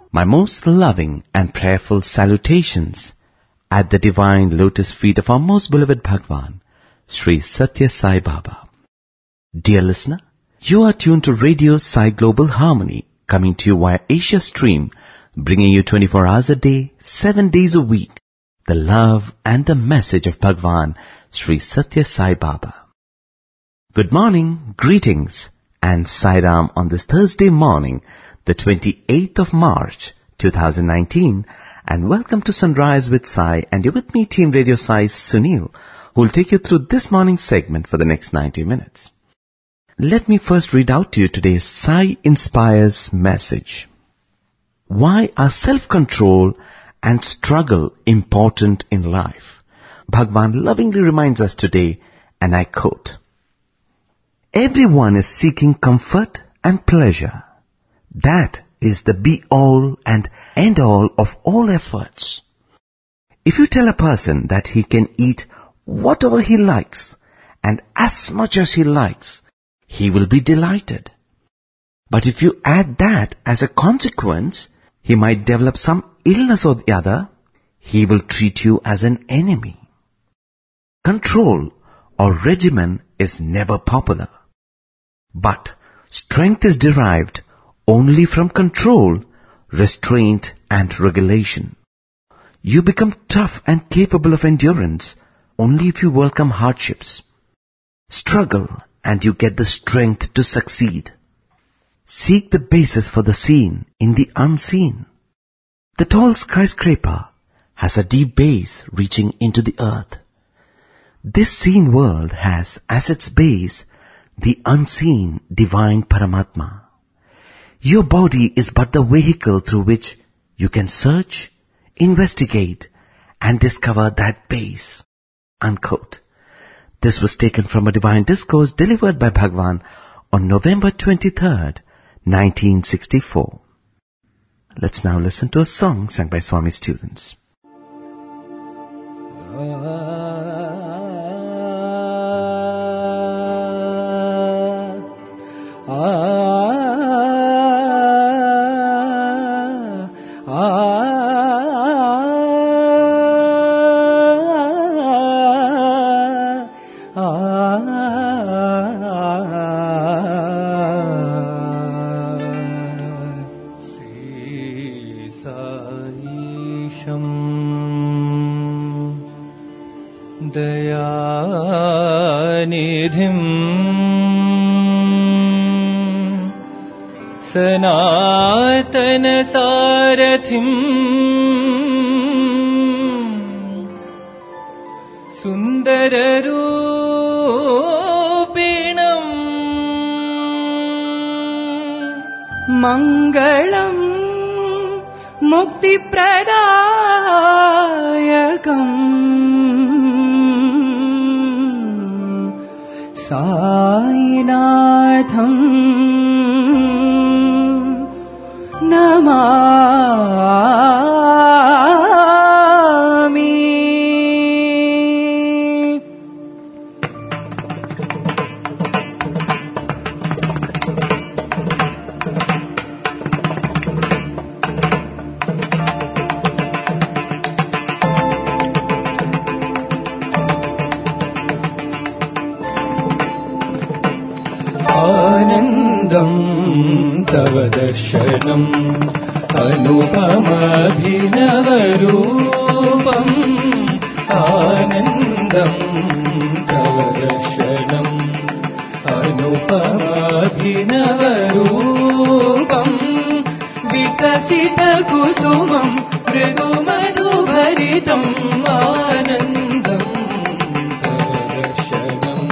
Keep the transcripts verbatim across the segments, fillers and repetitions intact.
My most loving and prayerful salutations at the divine lotus feet of our most beloved Bhagwan, Sri Satya Sai Baba. Dear listener, you are tuned to Radio Sai Global Harmony, coming to you via Asia Stream, bringing you twenty-four hours a day, seven days a week, the love and the message of Bhagwan, Sri Satya Sai Baba. Good morning, greetings, and Sai Ram on this Thursday morning, the twenty-eighth of March, two thousand nineteen, and welcome to Sunrise with Sai, and you're with me, Team Radio Sai's Sunil, who will take you through this morning's segment for the next ninety minutes. Let me first read out to you today's Sai Inspires message. Why are self-control and struggle important in life? Bhagwan lovingly reminds us today, and I quote, "Everyone is seeking comfort and pleasure. That is the be-all and end-all of all efforts. If you tell a person that he can eat whatever he likes and as much as he likes, he will be delighted. But if you add that as a consequence, he might develop some illness or the other, he will treat you as an enemy. Control or regimen is never popular. But strength is derived only from control, restraint and regulation. You become tough and capable of endurance only if you welcome hardships. Struggle and you get the strength to succeed. Seek the basis for the seen in the unseen. The tall skyscraper has a deep base reaching into the earth. This seen world has as its base the unseen divine Paramatma. Your body is but the vehicle through which you can search, investigate, and discover that base." Unquote. This was taken from a divine discourse delivered by Bhagwan on November twenty-third, nineteen sixty-four. Let's now listen to a song sung by Swami students. सनातन सारथिम् सुंदर रूपिणम् मंगलम् मुक्तिप्रदायकम् साईनाथम् नमामि। आनन्दम् तव दर्शनम् अनुपमाभिनवरूपम् आनन्दम् तव दर्शनम् अनुपमाभिनवरूपम् विकसितकुसुमम् मृदुमधुभरितम् आनन्दम् तव दर्शनम्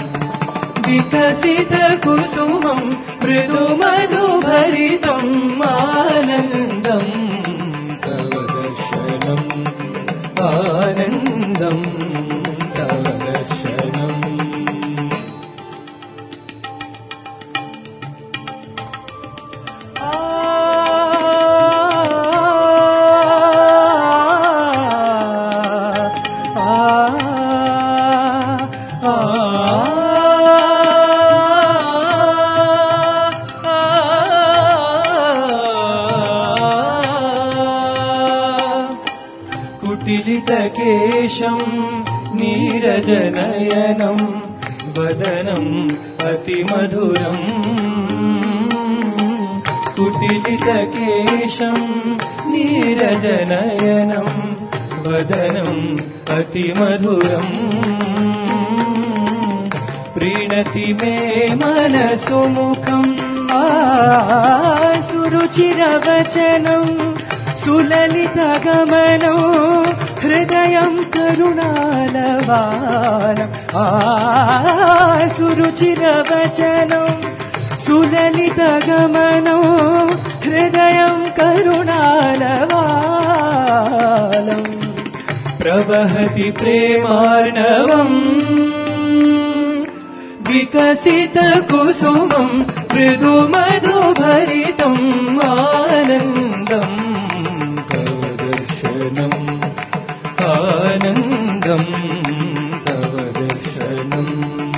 विकसितकुसुमम् मृदुमधुभरितम् आनन्दम् तव दर्शनम् आनन्दम् तव दर्शनम्। कुटिलितकेशम् नीरजनयनम् वदनम् अतिमधुरम् कुटिलितकेशम् नीरजनयनम् वदनम् अतिमधुरम् प्रीणति मे मनसुमुखम् सुरुचिरवचनम् सुललितगमनम् हृदयम् करुणालवानम् सुरुचिरवचनम् सुललितगमनम् हृदयम् करुणालवानम् प्रवहति प्रेमार्णवम् विकसितकुसुमम् मृदुमधुभरितम् आनन्दम् तव दर्शनम् आनन्दम् तव दर्शनम्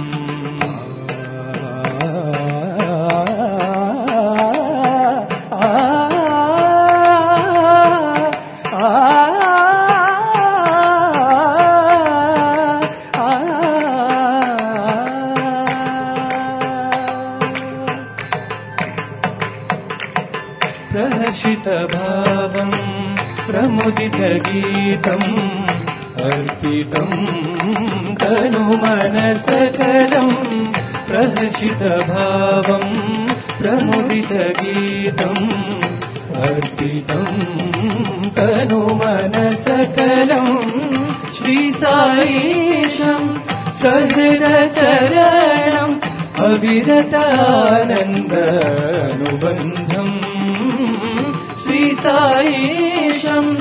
प्रहर्षितभावम् प्रमुदितगीतम् अर्पितम् तनुमनसकलम् प्रहर्षितभावम् प्रमुदितगीतम् अर्पितम् तनुमनसकलम् श्रीसाईशम् सहृदचरणम् अविरतानन्दानुबन्धम् श्रीसाईशम्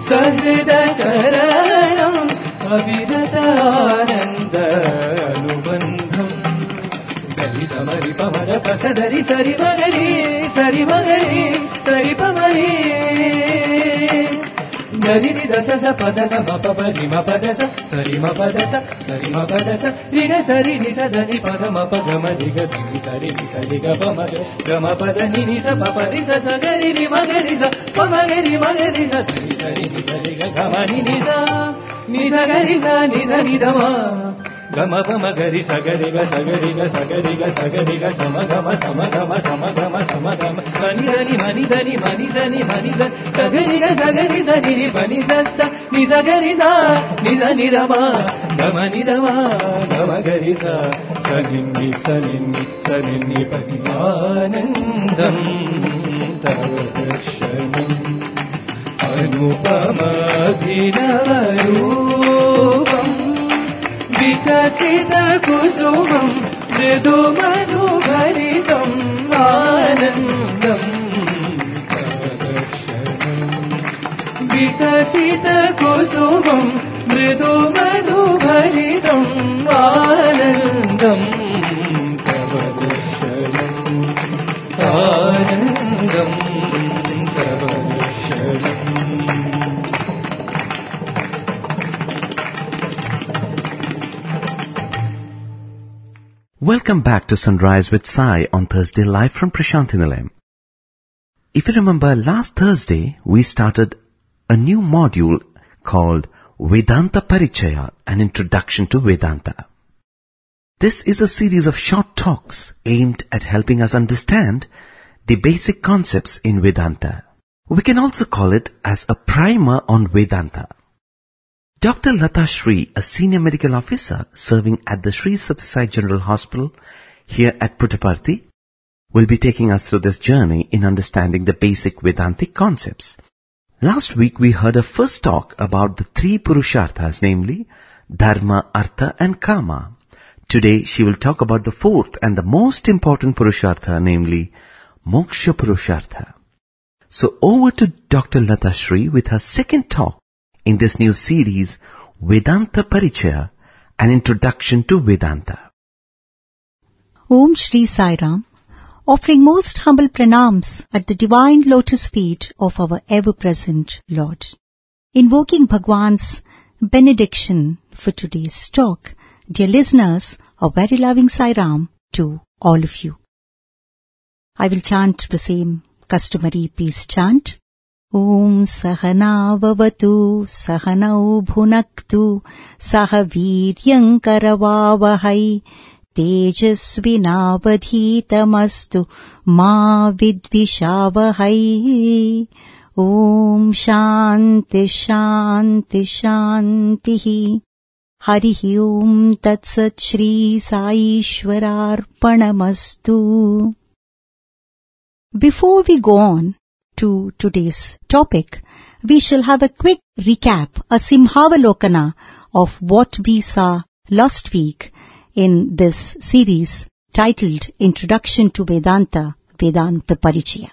सहृदचरणम् अविरतानन्दानुबन्धम् गरि समरि पमर पसदरि सरि मगरि सरि मगरि सरि पमरि गरि दस स पद म परि म पद स सरि म पद स सरि म पद स रि ग सरि नि स ध नि पद म प ग म रि ग रि सरि नि सरि ग प म ग म पद नि नि स प प रि स स ग रि रि म ग रि स प म ग रि म ग रि स रि सरि नि सरि ग ग म नि नि स नि स ग रि स नि स नि ध म ग म प म ग रि स ग रि ग स ग रि ग स ग रि ग स ग रि ग स म ग म स म ग म स म ग म स म ग म म नि ध नि म नि ध नि म नि ध नि म नि ध स ग रि ग स ग रि स नि रि प नि स स नि स ग रि स नि स नि ध म ग म नि ध म ग म ग रि स स नि नि स नि नि स नि नि प नि आनन्दम् तव दर्शनम् अनुपमाभिनवरूपम् विकसितकुसुमम् मृदुमधुभरितम् आनन्दम् तव दर्शनम् विकसितकुसुमम् मृदुमधुभरितम् आनन्दम् तव दर्शनम् आनन्दम् तव दर्शनम्. Welcome back to Sunrise with Sai on Thursday live from Prashanthi Nilayam. If you remember, last Thursday we started a new module called Vedanta Parichaya, an introduction to Vedanta. This is a series of short talks aimed at helping us understand the basic concepts in Vedanta. We can also call it as a primer on Vedanta. Doctor Lata Sri, a senior medical officer serving at the Sri Sathya Sai General Hospital here at Puttaparthi, will be taking us through this journey in understanding the basic Vedantic concepts. Last week we heard a first talk about the three Purusharthas, namely Dharma, Artha and Kama. Today she will talk about the fourth and the most important Purushartha, namely Moksha Purushartha. So over to Doctor Lata Sri with her second talk in this new series, Vedanta Parichaya, an introduction to Vedanta. Om Shri Sai Ram, offering most humble pranams at the divine lotus feet of our ever-present Lord. Invoking Bhagwan's benediction for today's talk, dear listeners, a very loving Sai Ram to all of you. I will chant the same customary peace chant. Om Sahanavavatu Sahanau Bhunaktu Saha Viryam Karavavahai Tejasvinavadhitamastu Ma Vidvishavahai. Om Shanti Shanti Shanti. Harihi Om Tat Sat Shri Sai Ishwararpanamastu. Before we go on to today's topic, we shall have a quick recap, a Simhavalokana of what we saw last week in this series titled Introduction to Vedanta, Vedanta Parichaya.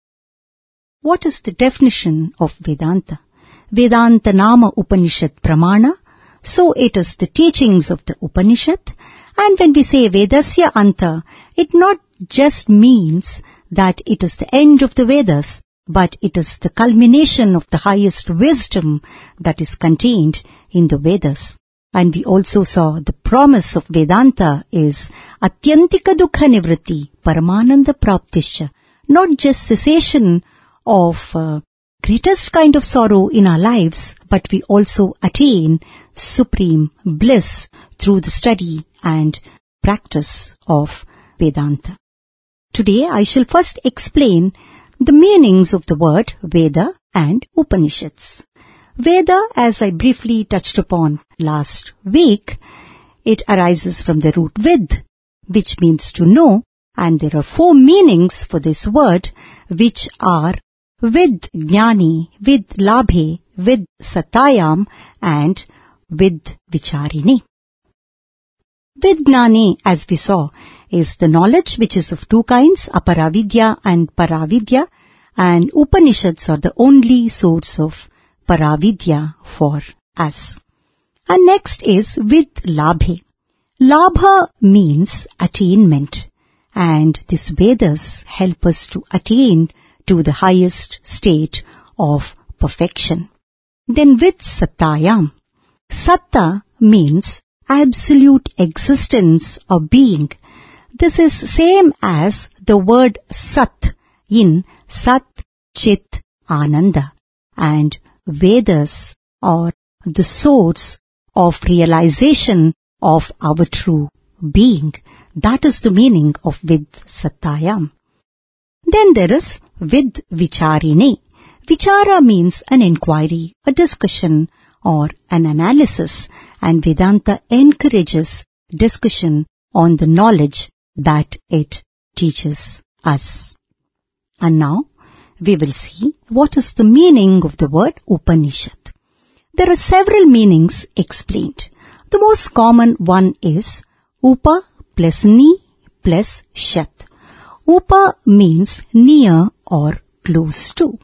What is the definition of Vedanta? Vedanta Nama Upanishad Pramana, so it is the teachings of the Upanishad. And when we say Vedasya Anta, it not just means that it is the end of the Vedas, but it is the culmination of the highest wisdom that is contained in the Vedas. And we also saw the promise of Vedanta is Atyantika Dukha Nivritti, Paramananda Praptischa, not just cessation of uh, greatest kind of sorrow in our lives, but we also attain supreme bliss through the study and practice of Vedanta. Today I shall first explain the meanings of the word Veda and Upanishads. Veda, as I briefly touched upon last week, it arises from the root vid, which means to know, and there are four meanings for this word, which are vid jnani, vid labhe, vid satayam, and vid vicharini. Vid jnani, as we saw, is the knowledge which is of two kinds, aparavidya and paravidya, and Upanishads are the only source of paravidya for us. And next is vid labhe. Labha means attainment, and these Vedas help us to attain to the highest state of perfection. Then vid satayam. Satta means absolute existence or being. This is same as the word Sat in Sat Chit Ananda, and Vedas are the source of realization of our true being. That is the meaning of Vid Satayam. Then there is Vid Vicharini. Vichara means an inquiry, a discussion, or an analysis, and Vedanta encourages discussion on the knowledge that it teaches us. And now we will see what is the meaning of the word Upanishad. There are several meanings explained. The most common one is Upa plus Ni plus Shat. Upa means near or close to.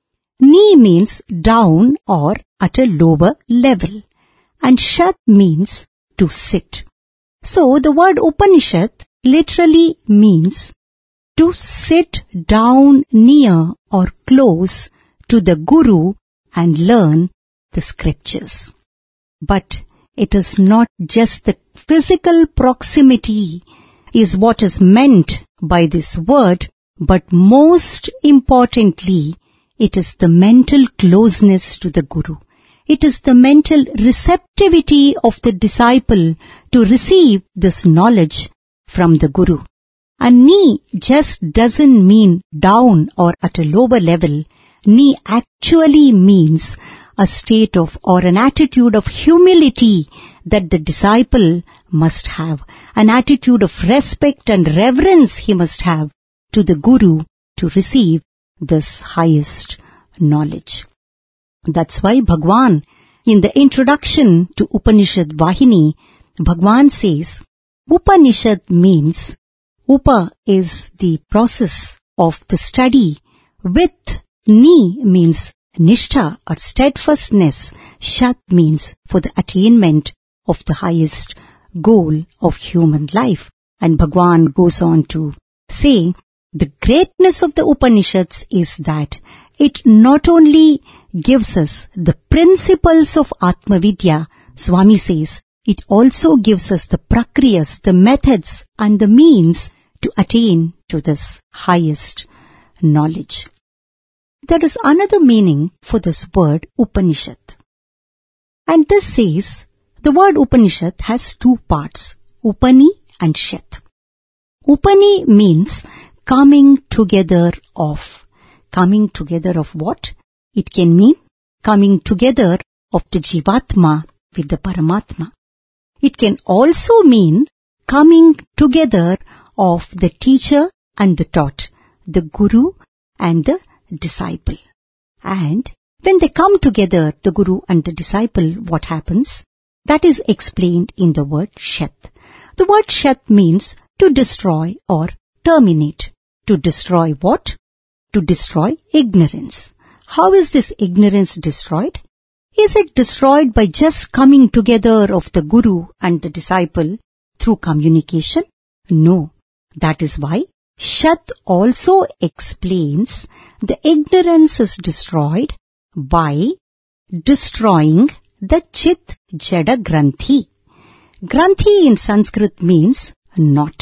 Ni means down or at a lower level. And Shat means to sit. So the word Upanishad literally means to sit down near or close to the Guru and learn the scriptures. But it is not just the physical proximity is what is meant by this word, but most importantly, it is the mental closeness to the Guru. It is the mental receptivity of the disciple to receive this knowledge from the Guru. And Ni just doesn't mean down or at a lower level. Ni actually means a state of or an attitude of humility that the disciple must have, an attitude of respect and reverence he must have to the Guru to receive this highest knowledge. That's why Bhagwan, in the introduction to Upanishad Vahini, Bhagwan says, Upanishad means, Upa is the process of the study, with Ni means Nishtha or steadfastness, Shat means for the attainment of the highest goal of human life. And Bhagwan goes on to say, the greatness of the Upanishads is that it not only gives us the principles of Atma Vidya, Swami says, it also gives us the prakriyas, the methods and the means to attain to this highest knowledge. there is another meaning for this word Upanishad. And this says, the word Upanishad has two parts, Upani and Shat. Upani means coming together of. Coming together of what? It can mean coming together of the Jivatma with the Paramatma. It can also mean coming together of the teacher and the taught, the guru and the disciple. And when they come together, the guru and the disciple, what happens? That is explained in the word Shat. The word Shat means to destroy or terminate. To destroy what? To destroy ignorance. How is this ignorance destroyed? Is it destroyed by just coming together of the guru and the disciple through communication? No. That is why Shat also explains the ignorance is destroyed by destroying the Chit Jada Granthi. Granthi in Sanskrit means knot.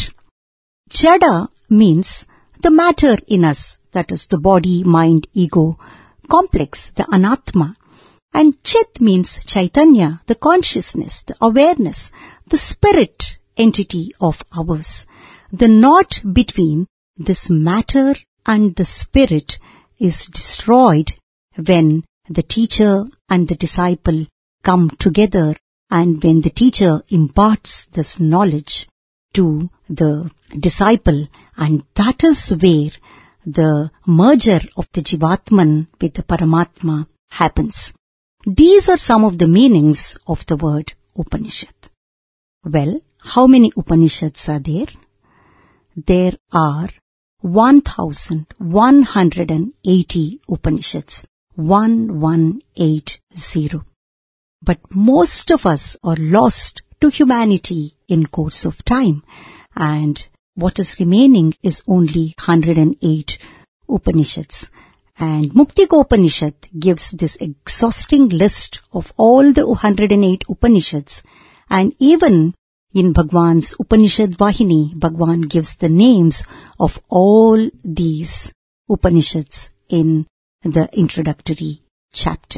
Jada means the matter in us, that is the body, mind, ego, complex, the anatma. And Chit means Chaitanya, the consciousness, the awareness, the spirit entity of ours. The knot between this matter and the spirit is destroyed when the teacher and the disciple come together and when the teacher imparts this knowledge to the disciple, and that is where the merger of the Jivatman with the Paramatma happens. These are some of the meanings of the word Upanishad. Well, how many Upanishads are there? There are one thousand one hundred eighty Upanishads. one one eight zero. But most of us are lost to humanity in course of time, and what is remaining is only one hundred eight Upanishads. And Muktigopanishad gives this exhausting list of all the one hundred eight Upanishads, and even in Bhagwan's Upanishad Vahini, Bhagwan gives the names of all these Upanishads in the introductory chapter.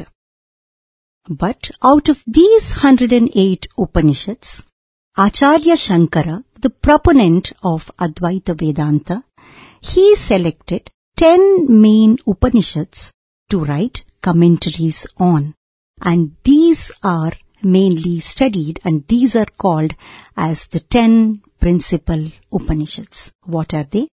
But out of these one hundred eight Upanishads, Acharya Shankara, the proponent of Advaita Vedanta, he selected ten main Upanishads to write commentaries on. And these are mainly studied, and these are called as the ten principal Upanishads. What are they?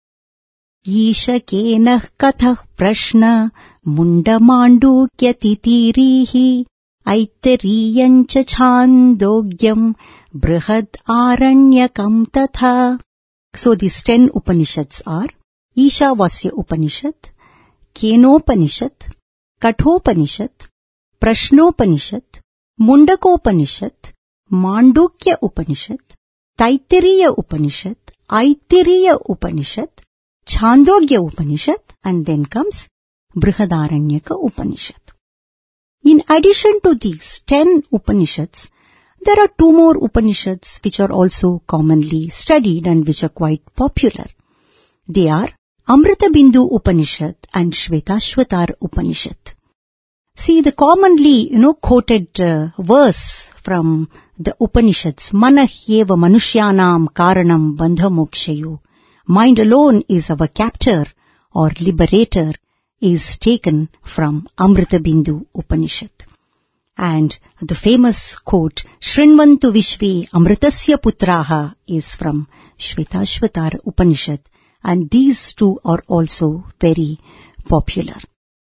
Isha kenah kathah prashna mundamandukya titirihi aittariyancha chandogyam brihad aranyakam tatha. So these ten Upanishads are Ishavasya Upanishad, Kenopanishad, Kathopanishad, Prashnopanishad, Mundakopanishad, Mandukya Upanishad, Taittiriya Upanishad, Aittiriya Upanishad, Chandogya Upanishad, and then comes Brihadaranyaka Upanishad. In addition to these ten Upanishads, there are two more Upanishads which are also commonly studied and which are quite popular. They are Amrita Bindu Upanishad and Shvetashvatar Upanishad. See, the commonly, you know, quoted uh, verse from the Upanishads, Manahyeva Manushyanam Karanam Bandha Mokshayu. Mind alone is our captor or liberator, is taken from Amrita Bindu Upanishad. And the famous quote, Shrinvantu Vishve Amritasya Putraha, is from Shvetashvatar Upanishad. And these two are also very popular.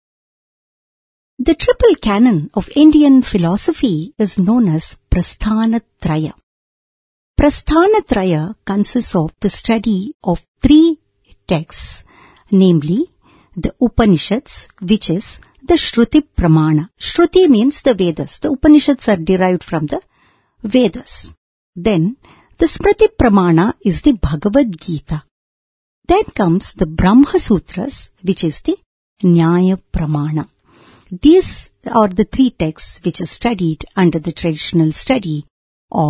The triple canon of Indian philosophy is known as Prasthanatraya. Prasthanatraya consists of the study of three texts, namely the Upanishads, which is the Shruti Pramana. Shruti means the Vedas. The Upanishads are derived from the Vedas. Then the Smriti Pramana is the Bhagavad Gita. Then comes the Brahma Sutras, which is the Nyaya Pramana. These are the three texts which are studied under the traditional study of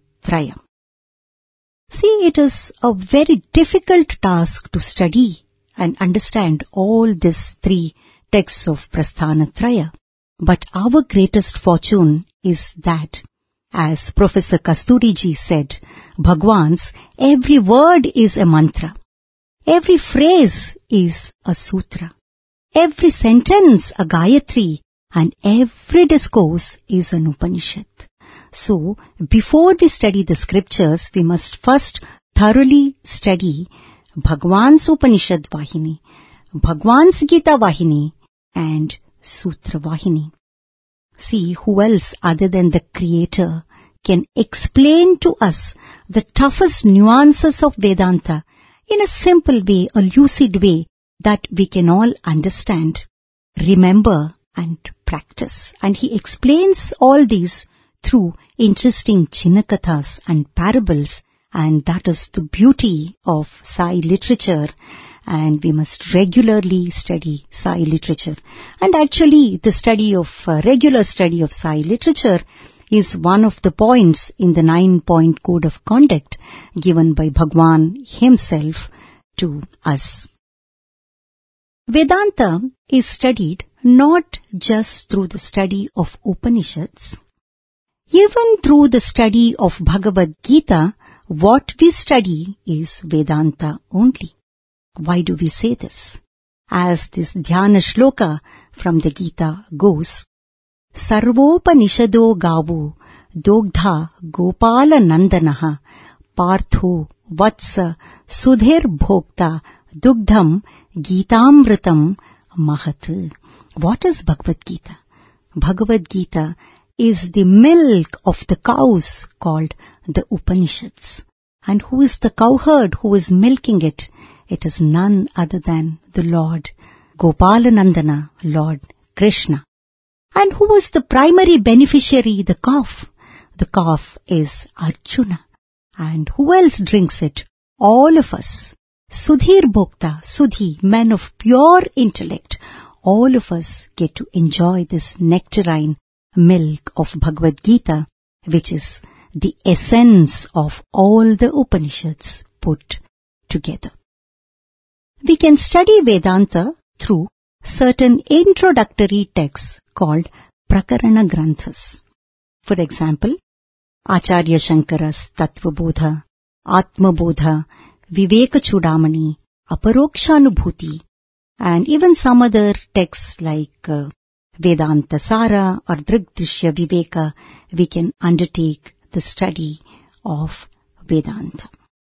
Prasthanatraya. See, it is a very difficult task to study and understand all these three texts of Prasthanatraya. But our greatest fortune is that, as Professor Kasturi said, Bhagwan's every word is a mantra. Every phrase is a sutra. Every sentence a Gayatri, and every discourse is an Upanishad. So, before we study the scriptures, we must first thoroughly study Bhagwan's Upanishad Vahini, Bhagwan's Gita Vahini, and Sutra Vahini. See, who else other than the Creator can explain to us the toughest nuances of Vedanta in a simple way, a lucid way that we can all understand, remember and practice. And he explains all these through interesting Chinakathas and parables, and that is the beauty of Sai literature, and we must regularly study Sai literature. And actually the study of, uh, regular study of Sai literature is one of the points in the nine-point code of conduct given by Bhagwan himself to us. Vedanta is studied not just through the study of Upanishads. Even through the study of Bhagavad Gita, what we study is Vedanta only. Why do we say this? As this Dhyana Shloka from the Gita goes, Sarvopanishado gavu dogdha gopala nandanaha partho vatsa sudhir bhokta dugdham gitamritam mahat. What is Bhagavad Gita? Bhagavad Gita is the milk of the cows called the Upanishads. And who is the cowherd who is milking it? It is none other than the Lord Gopalanandana, Lord Krishna. And who is the primary beneficiary? The calf. The calf is Arjuna. And who else drinks it? All of us. Sudhir Bhokta, Sudhi, men of pure intellect. All of us get to enjoy this nectarine milk of Bhagavad Gita, which is the essence of all the Upanishads put together. We can study Vedanta through certain introductory texts called Prakarana Granthas. For example, Acharya Shankara's Tattvabodha, Atmabodha, Viveka Chudamani, Aparokshanubhuti, and even some other texts like uh, Vedanta Sara or Drigdrishya Viveka, we can undertake the study of Vedanta.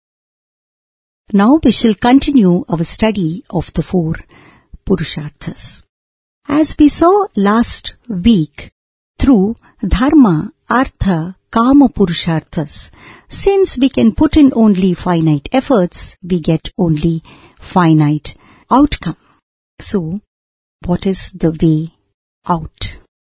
Now we shall continue our study of the four Purusharthas. As we saw last week, through Dharma, Artha, Kama Purusharthas, since we can put in only finite efforts, we get only finite outcome. So, what is the way out?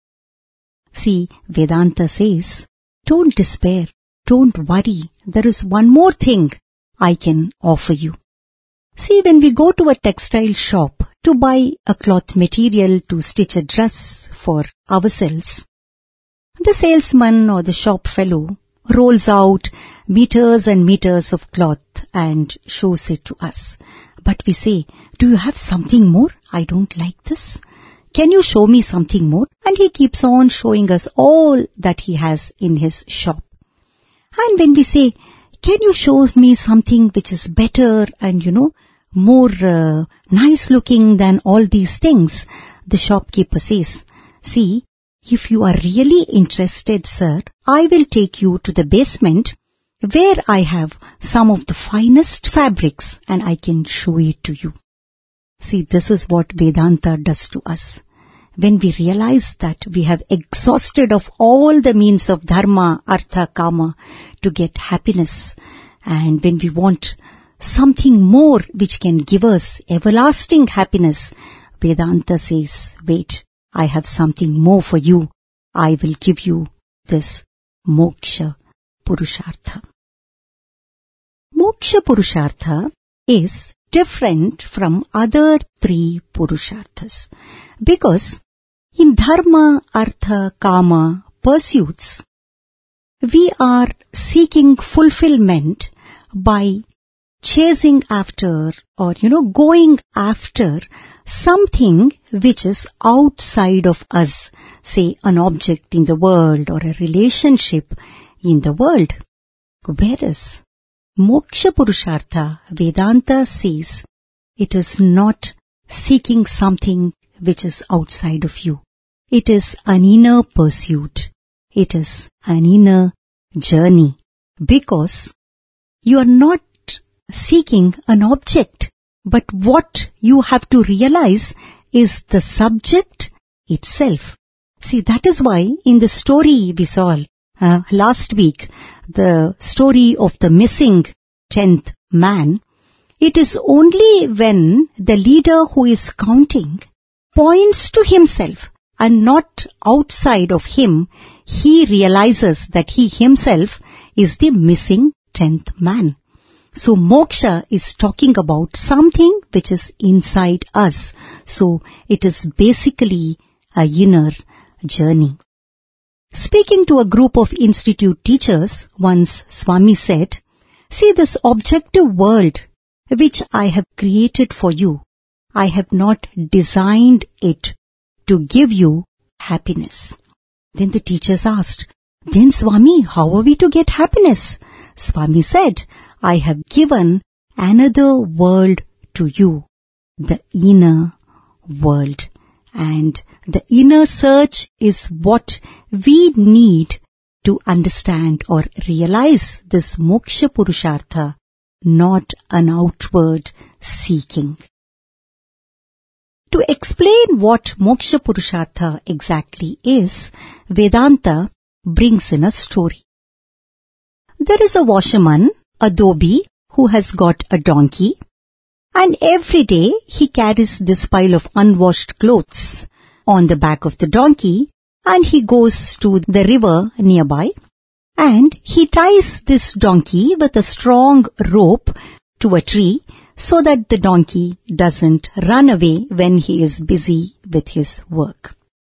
See, Vedanta says, don't despair, don't worry, there is one more thing I can offer you. See, when we go to a textile shop to buy a cloth material to stitch a dress for ourselves, the salesman or the shop fellow rolls out meters and meters of cloth and shows it to us. But we say, do you have something more? I don't like this. Can you show me something more? And he keeps on showing us all that he has in his shop. And when we say, can you show me something which is better and, you know, more uh, nice looking than all these things, the shopkeeper says, see, if you are really interested, sir, I will take you to the basement where I have some of the finest fabrics and I can show it to you. See, this is what Vedanta does to us. When we realize that we have exhausted of all the means of dharma, artha, kama to get happiness, and when we want something more which can give us everlasting happiness, Vedanta says, wait, I have something more for you. I will give you this moksha purushartha. Moksha purushartha is different from other three purusharthas because in dharma, artha, kama pursuits, we are seeking fulfillment by chasing after or, you know, going after something which is outside of us, say an object in the world or a relationship in the world. Whereas Moksha Purushartha, Vedanta says, it is not seeking something which is outside of you. It is an inner pursuit. It is an inner journey, because you are not seeking an object, but what you have to realize is the subject itself. See, that is why in the story we saw uh, last week, the story of the missing tenth man, it is only when the leader who is counting points to himself and not outside of him, he realizes that he himself is the missing tenth man. So moksha is talking about something which is inside us. So it is basically a inner journey. Speaking to a group of institute teachers, once Swami said, see, this objective world which I have created for you, I have not designed it to give you happiness. Then the teachers asked, then Swami, how are we to get happiness? Swami said, I have given another world to you, the inner world. And the inner search is what we need to understand or realize this moksha purushartha, not an outward seeking. To explain what moksha purushartha exactly is, Vedanta brings in a story. There is a washerman, a dhobi, who has got a donkey, and every day he carries this pile of unwashed clothes on the back of the donkey, and he goes to the river nearby, and he ties this donkey with a strong rope to a tree so that the donkey doesn't run away when he is busy with his work.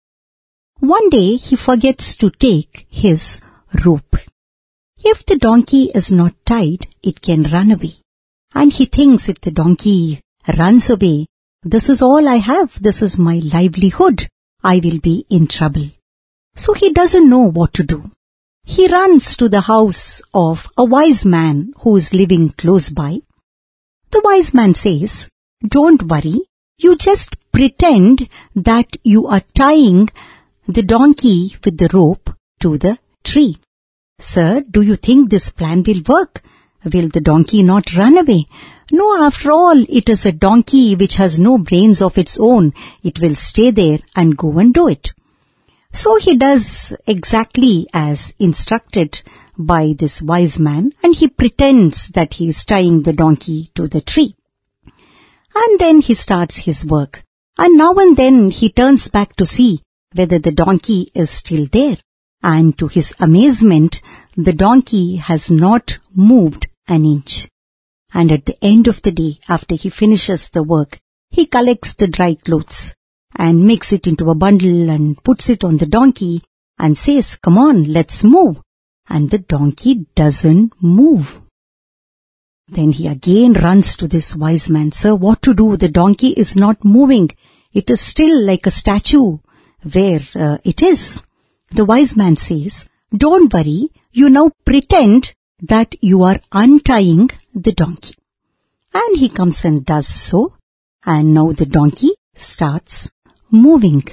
One day he forgets to take his rope. If the donkey is not tied, it can run away. And he thinks, if the donkey runs away, this is all I have, this is my livelihood, I will be in trouble. So he doesn't know what to do. He runs to the house of a wise man who is living close by. The wise man says, don't worry, you just pretend that you are tying the donkey with the rope to the tree. Sir, do you think this plan will work? Will the donkey not run away? No, after all, it is a donkey which has no brains of its own. It will stay there and go and do it. So he does exactly as instructed by this wise man, and he pretends that he is tying the donkey to the tree. And then he starts his work. And now and then he turns back to see whether the donkey is still there. And to his amazement, the donkey has not moved an inch. And at the end of the day, after he finishes the work, he collects the dry clothes and makes it into a bundle and puts it on the donkey and says, come on, let's move. And the donkey doesn't move. Then he again runs to this wise man. Sir, what to do? The donkey is not moving. It is still like a statue where uh, it is. The wise man says, don't worry, you now pretend that you are untying the donkey. And he comes and does so, and now the donkey starts moving.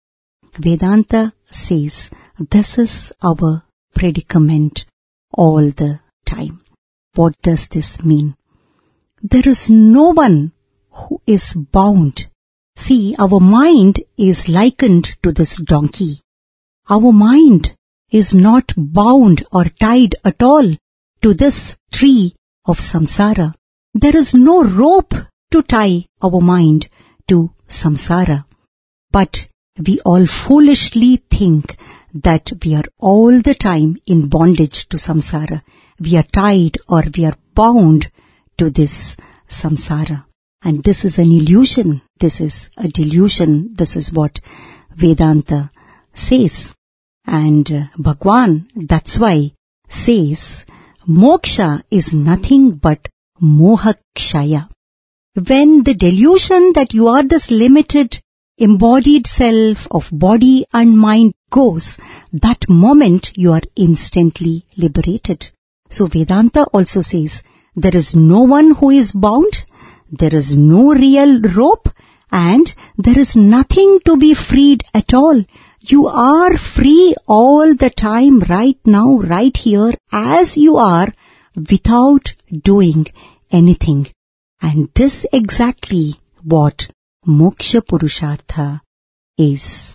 Vedanta says, this is our predicament all the time. What does this mean? There is no one who is bound. See, our mind is likened to this donkey. Our mind is not bound or tied at all to this tree of samsara. There is no rope to tie our mind to samsara. But we all foolishly think that we are all the time in bondage to samsara. We are tied or we are bound to this samsara. And this is an illusion. This is a delusion. This is what Vedanta says. And uh, Bhagwan, that's why, says, moksha is nothing but Mohakshaya. When the delusion that you are this limited, embodied self of body and mind goes, that moment you are instantly liberated. So Vedanta also says, there is no one who is bound, there is no real rope, and there is nothing to be freed at all. You are free all the time, right now, right here, as you are, without doing anything. And this exactly what Moksha Purushartha is.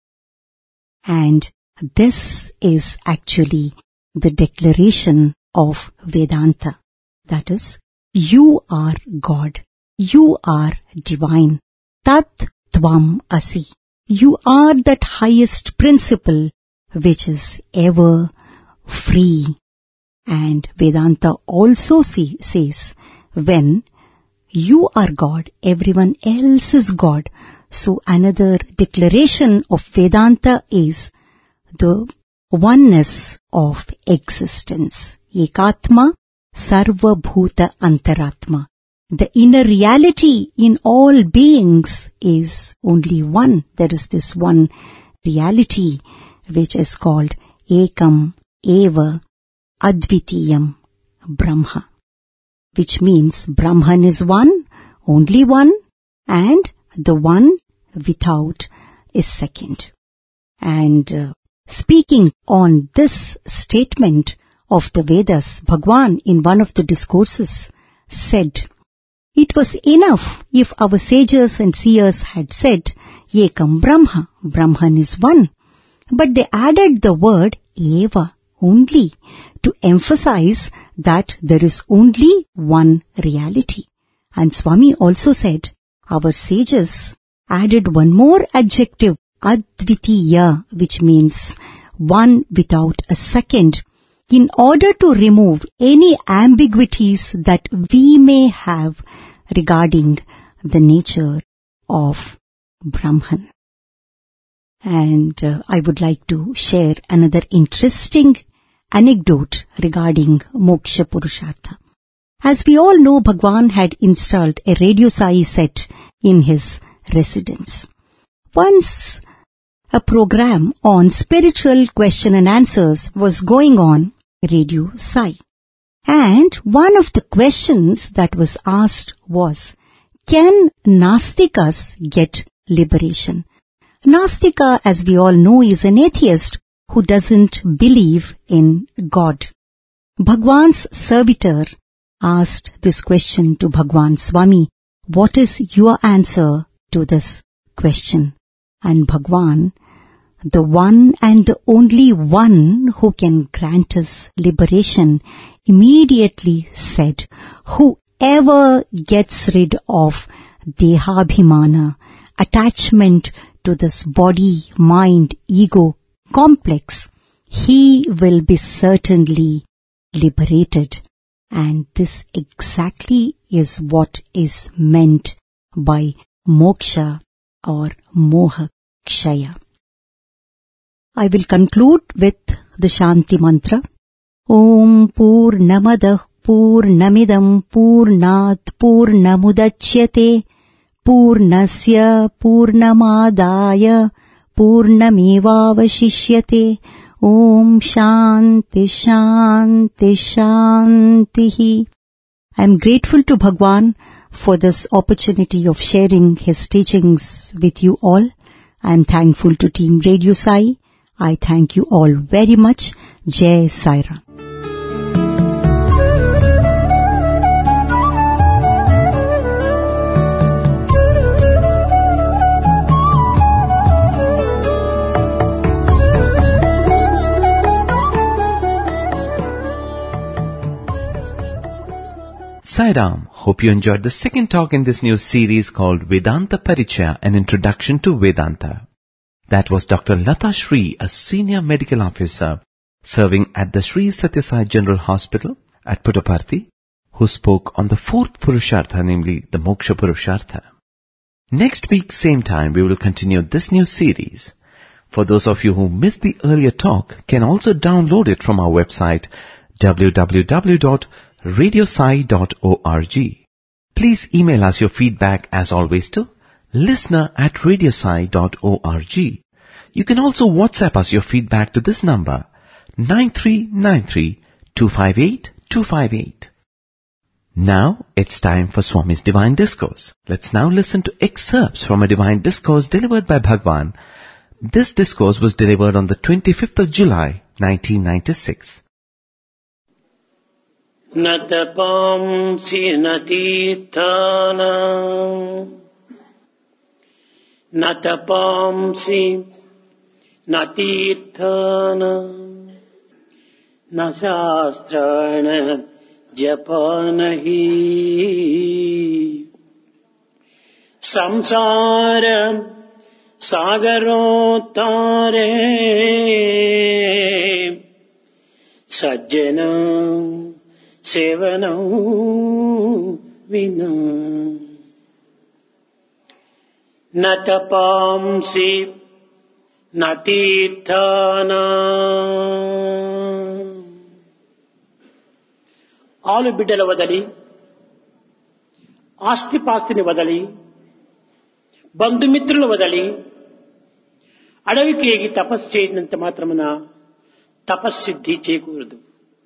And this is actually the declaration of Vedanta. That is, you are God. You are divine. Tat Tvam Asi. You are that highest principle which is ever free. And Vedanta also say, says, when you are God, everyone else is God. So another declaration of Vedanta is the oneness of existence. Ekatma Sarva Bhuta Antaratma. The inner reality in all beings is only one. There is this one reality which is called Ekam Eva Advitiyam Brahma, which means Brahman is one, only one, and the one without is second. And uh, speaking on this statement of the Vedas, Bhagwan in one of the discourses said, it was enough if our sages and seers had said, Ekam Brahma, Brahman is one. But they added the word Eva, only, to emphasize that there is only one reality. And Swami also said, our sages added one more adjective, Advitiya, which means one without a second, in order to remove any ambiguities that we may have regarding the nature of Brahman. And uh, I would like to share another interesting anecdote regarding Moksha Purushartha. As we all know, Bhagwan had installed a Radio Sai set in his residence. Once a program on spiritual question and answers was going on Radio Sai. And one of the questions that was asked was, can Nastikas get liberation? Nastika, as we all know, is an atheist who doesn't believe in God. Bhagwan's servitor asked this question to Bhagwan Swami, what is your answer to this question? And Bhagwan, the one and the only one who can grant us liberation, immediately said, whoever gets rid of Dehabhimana, attachment to this body, mind, ego complex, he will be certainly liberated. And this exactly is what is meant by moksha or mohakshaya. I will conclude with the Shanti mantra. Om Purnamadah Purnamidam Purnat Purnamudachyate Purnasya Purnamadaya Purnamevavashishyate. Om Shanti Shanti Shanti. I am grateful to Bhagwan for this opportunity of sharing his teachings with you all. I am thankful to Team Radio Sai. I thank you all very much. Jai Sai Ram. Sai Ram, hope you enjoyed the second talk in this new series called Vedanta Parichaya, an introduction to Vedanta. That was Doctor Lata Shri, a senior medical officer serving at the Sri Sathya Sai General Hospital at Puttaparthi, who spoke on the fourth Purushartha, namely the Moksha Purushartha. Next week, same time, we will continue this new series. For those of you who missed the earlier talk, can also download it from our website w w w dot radiosai dot org. Please email us your feedback as always to listener at radiosai dot org. You can also WhatsApp us your feedback to this number nine three nine three two five eight two five eight. Now it's time for Swami's Divine Discourse. Let's now listen to excerpts from a Divine Discourse delivered by Bhagwan. This discourse was delivered on the twenty-fifth of July, nineteen ninety-six. Natapamsi natirthanam Natapamsi natirthanam Nasastrana japanahi Samsaram sagarotare Sajjanam sevanam vina Natapamsi natirthanam ఆలు బిడ్డల వదలి ఆస్తిపాస్తిని వదలి బంధుమిత్రులు వదలి అడవికి ఎగి తపస్సు చేసినంత మాత్రమున తపస్సిద్ధి చేకూరదు.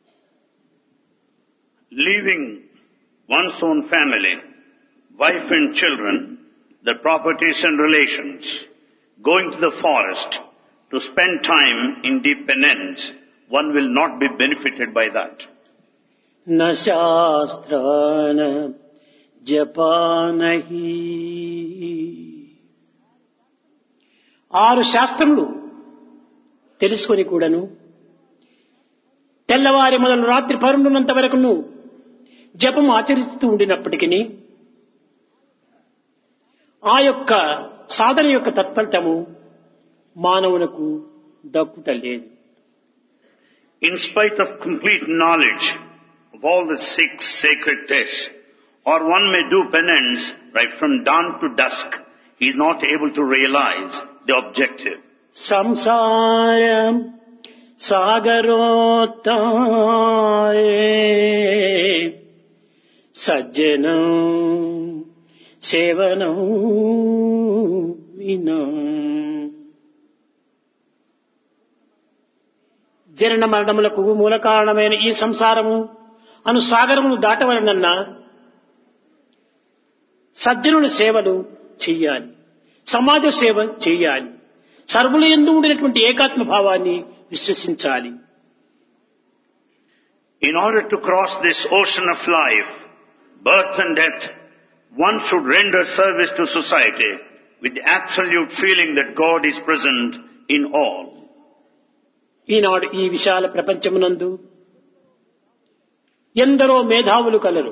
Leaving one's own family, wife and children, their properties and relations, going to the forest to spend time in deep penance, one will not be benefited by that. न शास्त्रान జపానహి ఆరు శాస్త్రములు తెలుసుకొని కూడాను తెల్లవారి మొదలు రాత్రి పరుండున్నంత వరకును జపం ఆచరిస్తూ ఉండినప్పటికీ ఆ యొక్క సాధన యొక్క తత్ఫలితము మానవులకు దక్కుట లేదు. In spite of complete knowledge of all the six sacred tests, or one may do penance right from dawn to dusk, he is not able to realize the objective. Samsaram sagarotare sajjanam sevanam vinam. జనన మరణములకు మూల కారణమైన ఈ సంసారము అను సాగరమును దాటవలనన్నా సజ్జనుల సేవలు చెయ్యాలి, సమాజ సేవ చెయ్యాలి, సర్వుల యందు ఉండినటువంటి ఏకాత్మ భావాన్ని విశ్వసించాలి. In order to cross this ocean of life, birth and death, one should render service to society with the absolute feeling that God is present in all. ఈనాడు ఈ విశాల ప్రపంచమునందు ఎందరో మేధావులు కలరు.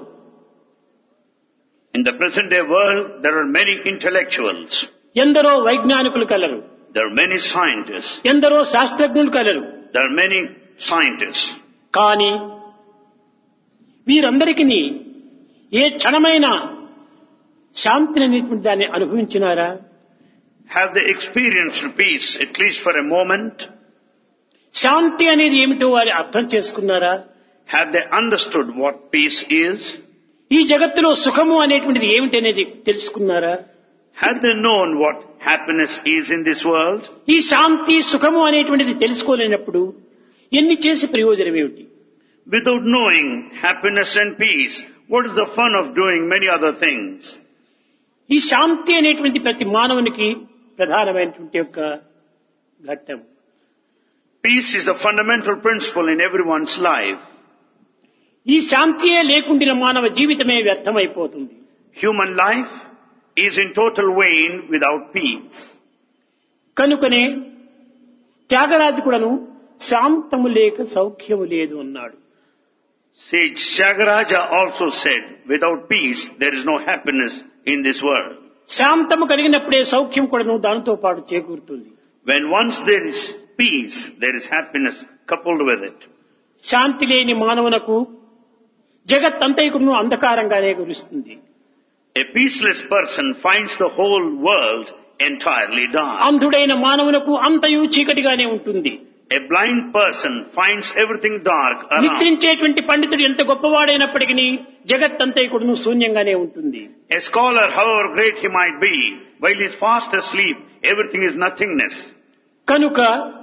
In the present day world, there are many intellectuals. ఎందరో వైజ్ఞానికులు కలరు. There are many scientists. ఎందరో శాస్త్రజ్ఞులు కలరు. There are many scientists. కానీ వీరందరికీ ఏ క్షణమైన శాంతిని అనేటువంటి దాన్ని అనుభవించినారా? Have they experienced peace at least for a moment? శాంతి అనేది ఏమిటో వారు అర్థం చేసుకున్నారా? Have they understood what peace is? ఈ జగత్తులో సుఖము అనేటువంటిది ఏమిటి అనేది తెలుసుకున్నారా? Have they known what happiness is in this world? ఈ శాంతి సుఖము అనేటువంటిది తెలుసుకోలేనప్పుడు ఎన్ని చేసి ప్రయోజనం ఏమిటి? Without knowing happiness and peace, what is the fun of doing many other things? ఈ శాంతి అనేటువంటి ప్రతి మానవునికి ప్రధానమైనటువంటి యొక్క ఘట్టం. Peace is the fundamental principle in everyone's life. ఈ శాంతియే లేకుండిన మానవ జీవితమే వ్యర్థమైపోతుంది. Human life is in total vain without peace. కనుకనే త్యాగరాజు కూడాను శాంతము లేక సౌఖ్యము లేదు అన్నాడు. Sage Tyagaraja also said, without peace there is no happiness in this world. శాంతము కలిగినప్పుడే సౌఖ్యం కూడాను దానితో పాటు చేకూరుతుంది. When once there is peace, there is happiness coupled with it. శాంతి లేని మానవునకు జగత్తంతైకును అంధకారంగానే గురిస్తుంది. A peaceless person finds the whole world entirely dark. అంధుడైన మానవునకు అంతయు చీకటిగానే ఉంటుంది. A blind person finds everything dark around. నిద్రించేటువంటి పండితుడు ఎంత గొప్పవాడైనప్పటికీ జగత్తంతా కూడాను శూన్యంగానే ఉంటుంది. A scholar, however great he might be, while he is fast asleep, everything is nothingness. కనుక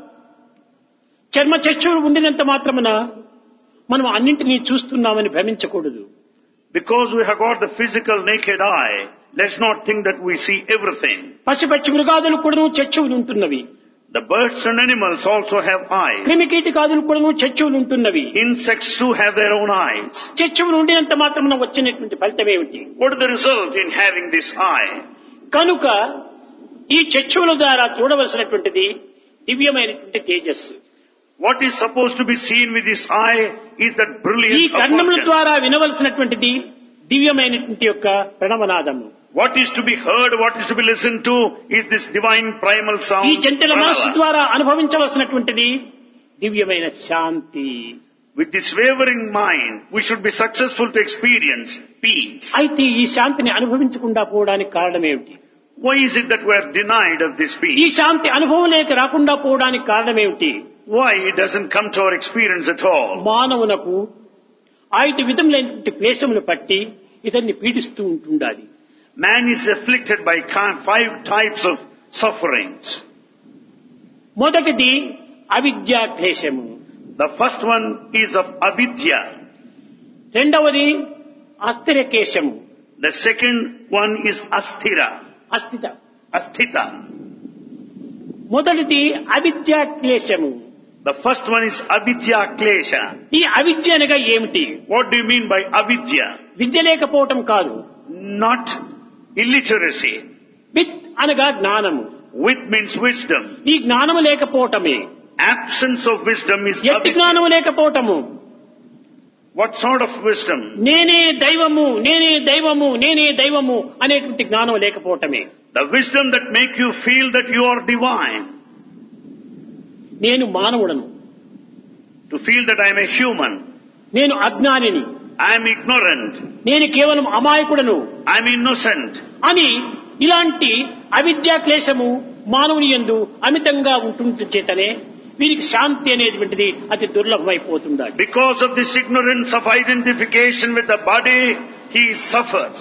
చర్మచక్షువు ఉండినంత మాత్రమున మనం అన్నింటినీ చూస్తున్నామని భ్రమించకూడదు. Because we have got the physical naked eye, let's not think that we see everything. పశుపక్షి మృగాదులు కూడాను చక్షువులు ఉంటున్నవి. The birds and animals also have eyes. క్రిమికీటకాదులు కూడాను చక్షువులు ఉంటున్నవి. Insects too have their own eyes. చక్షువులు ఉండినంత మాత్రమున వచ్చినటువంటి ఫలితం ఏమిటి? What is the result in having this eye? కనుక ఈ చక్షువుల ద్వారా చూడవలసినటువంటిది దివ్యమైనటువంటి తేజస్సు. What is supposed to be seen with this eye is that brilliant ఈ కర్ణముల effulgence. ద్వారా వినవలసినటువంటిది దివ్యమైనటువంటి యొక్క ప్రణవనాదము. What is to be heard, what is to be listened to is this divine primal sound. ఈ చంచల మనస్సు Pranava. ద్వారా అనుభవించవలసినటువంటిది దివ్యమైన శాంతి. With this wavering mind, we should be successful to experience peace. అయితే ఈ శాంతిని అనుభవించకుండా పోవడానికి కారణం ఏమిటి? Why is it that we are denied of this ఈ peace? శాంతి అనుభవం లేక రాకుండా పోవడానికి కారణం ఏమిటి? Why it doesn't come to our experience at all? మానవునకు ఐదు విధములైనటువంటి క్లేశములు పట్టి ఇతన్ని పీడిస్తూ ఉంటుండాలి. Man is afflicted by ki- five types of sufferings. మొదటిది అవిద్యా క్లేశము, The first one is of avidya. రెండవది అస్థిర కేశము, The second one is asthira. అస్థిత. Asthita. మొదటిది అవిద్యా క్లేశము. The first one is avidya klesha. ఈ అవిద్య అనగా ఏమిటి? What do you mean by avidya? విద్య లేకపోవటం కాదు. Not illiteracy. విత్ అనగా జ్ఞానము. With means wisdom. ఈ జ్ఞానము లేకపోవటమే. Absence of wisdom is ఎట్టి avidya. జ్ఞానము లేకపోవటము. What sort of wisdom? నేనే దైవము, నేనే దైవము, నేనే దైవము అనేటువంటి జ్ఞానం లేకపోవటమే. The wisdom that make you feel that you are divine. నేను మానవుడను, To feel that I am a human. నేను అజ్ఞానిని, I am ignorant. నేను కేవలం అమాయకుడను I am innocent. అని ఇలాంటి అవిద్యా క్లేశము మానవుని యందు అమితంగా ఉంటుంటే చేతనే వీరికి శాంతి అనేటువంటిది అతి దుర్లభమైపోతుండాలి. Because of this ignorance of identification with the body, he suffers.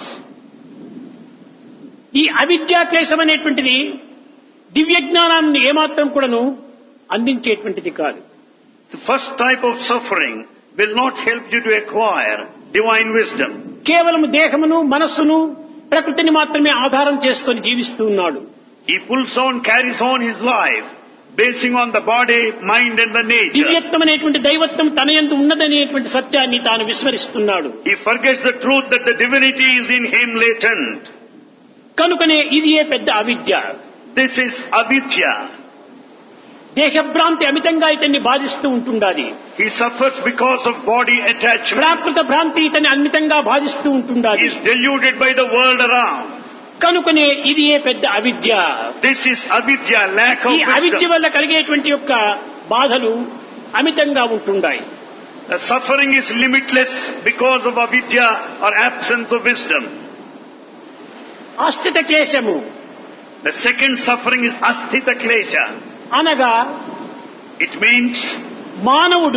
ఈ అవిద్యా క్లేశం అనేటువంటిది దివ్య జ్ఞానాన్ని ఏమాత్రం కూడాను అందించేటువంటిది కాదు. The first type of suffering will not help you to acquire divine wisdom. కేవలం దేహమును మనస్సును ప్రకృతిని మాత్రమే ఆధారం చేసుకొని జీవిస్తూ ఉన్నాడు. He pulls on, carries on his life, basing on the body, mind and the nature. దివ్యత్వం అనేటువంటి దైవత్వం తన యందు ఉన్నదనేటువంటి సత్యాన్ని తాను విస్మరిస్తున్నాడు. He forgets the truth that the divinity is in him latent. కనుకనే ఇది ఏ పెద్ద అవిద్య. This is avidya. దేహభ్రాంతి అమితంగా ఇతన్ని బాధిస్తూ ఉంటుండాలి. He suffers because of body attachment. ప్రాకృత భ్రాంతి ఇతన్ని అమితంగా బాధిస్తూ He ఉంటుండాలి. is deluded by the world around. కనుకనే ఇది ఏ పెద్ద అవిద్య. This is avidya, lack of ఈ అవిద్య wisdom. వల్ల కలిగేటువంటి యొక్క బాధలు అమితంగా ఉంటుండాయి. The suffering is limitless because of avidya or absence of wisdom. అస్థిత క్లేశము The second suffering is asthita klesha. అనగా It means మానవుడు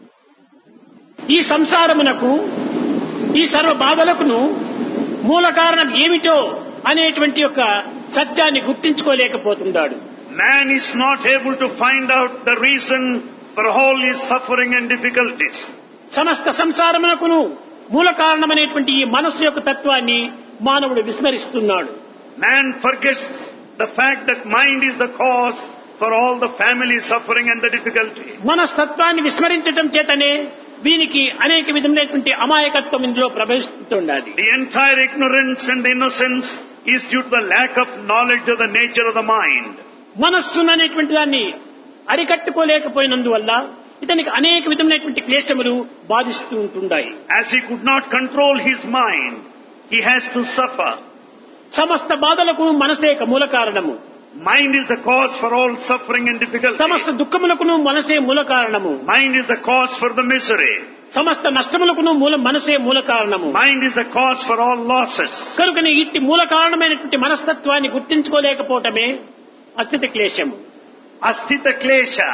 ఈ సంసారమునకు ఈ సర్వ బాధలకును మూల కారణం ఏమిటో అనేటువంటి యొక్క సత్యాన్ని గుర్తించుకోలేకపోతున్నాడు. man is not able to find out the reason for all his suffering and difficulties. సమస్త సంసారమునకును మూల కారణమైనటువంటి ఈ మనస్సు యొక్క తత్వాన్ని మానవుడు విస్మరిస్తున్నాడు. Man forgets the fact that mind is the cause for all the family suffering and the difficulty. మనస్తత్వాన్ని విస్మరించడం చేతనే వీనికి అనేక విధములైనటువంటి అమాయకత్వం ఇందులో ప్రవేశిస్తుండాలి. The entire ignorance and innocence is due to the lack of knowledge of the nature of the mind. మనస్సును అనేటువంటి దాన్ని అరికట్టుకోలేకపోయినందువల్ల ఇతనికి అనేక విధములైనటువంటి క్లేశములు బాధిస్తూ ఉంటుండాయి. As he could not control his mind, he has to suffer. సమస్త బాధలకు మనసే మూల కారణము. Mind is the cause for all suffering and difficulty. సమస్త దుఃఖములకును మనసే మూల కారణము. Mind is the cause for the misery. సమస్త నష్టములకును మూల మనసే మూల కారణము. Mind is the cause for all losses. కనుకనే ఇట్టి మూల కారణమైనటువంటి మనస్తత్వాన్ని గుర్తించుకోలేకపోవటమే అస్థిత క్లేశము. Asthita klesha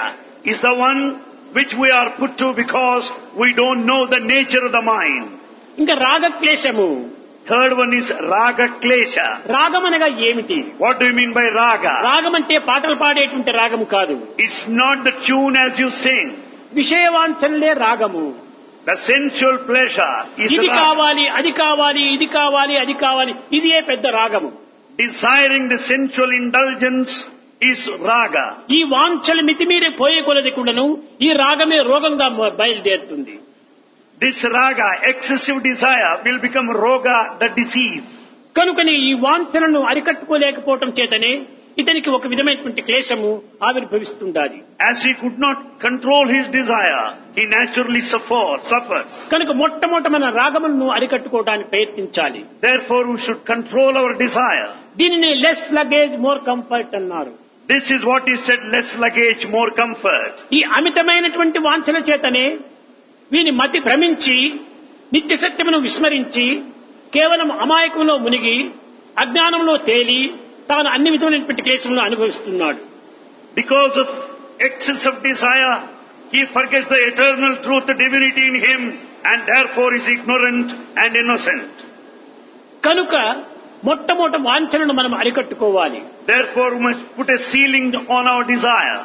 is the one which we are put to because we don't know the nature of the mind. ఇంకా రాగక్లేశము. Third one is raga klesha. రాగం అనగా ఏమిటి? What do you mean by raga? రాగం అంటే పాటలు పాడేటువంటి రాగం కాదు. It's not the tune as you sing. విషయవాంఛనలే రాగము. The sensual pleasure is ఇది raga. కావాలి, అది కావాలి, ఇది కావాలి, అది కావాలి, ఇదే పెద్ద రాగము. Desiring the sensual indulgence is raga. ఈ వాంఛలు మితిమీరి పోయే కొలది కూడాను ఈ రాగమే రోగంగా బయలుదేరుతుంది. This raga, excessive desire, will become roga, the disease. కనుకని ఈ వాంఛలను అరికట్టుకోలేకపోవటం చేతనే ఇతనికి ఒక విధమైనటువంటి క్లేశము ఆవిర్భవిస్తుండాలి. As he could not control his desire, he naturally suffer, suffers. కనుక మొట్టమొదట మన రాగములను అరికట్టుకోవడానికి ప్రయత్నించాలి. Therefore we should control our desire. దీనిని లెస్ లగేజ్ మోర్ కంఫర్ట్ అన్నారు. This is what he said, less luggage, more comfort. ఈ అమితమైనటువంటి వాంఛల చేతనే వీని మతి భ్రమించి నిత్య సత్యమును విస్మరించి కేవలం అమాయకంలో మునిగి అజ్ఞానంలో తేలి తాను అన్ని విధమైనటువంటి క్లేశములను అనుభవిస్తున్నాడు. Because of excess of desire, he forgets the eternal truth, the divinity in him, and therefore is ignorant and innocent. కనుక మొట్టమొదట వాంఛలను మనం అరికట్టుకోవాలి. Therefore we must put a ceiling on our desire.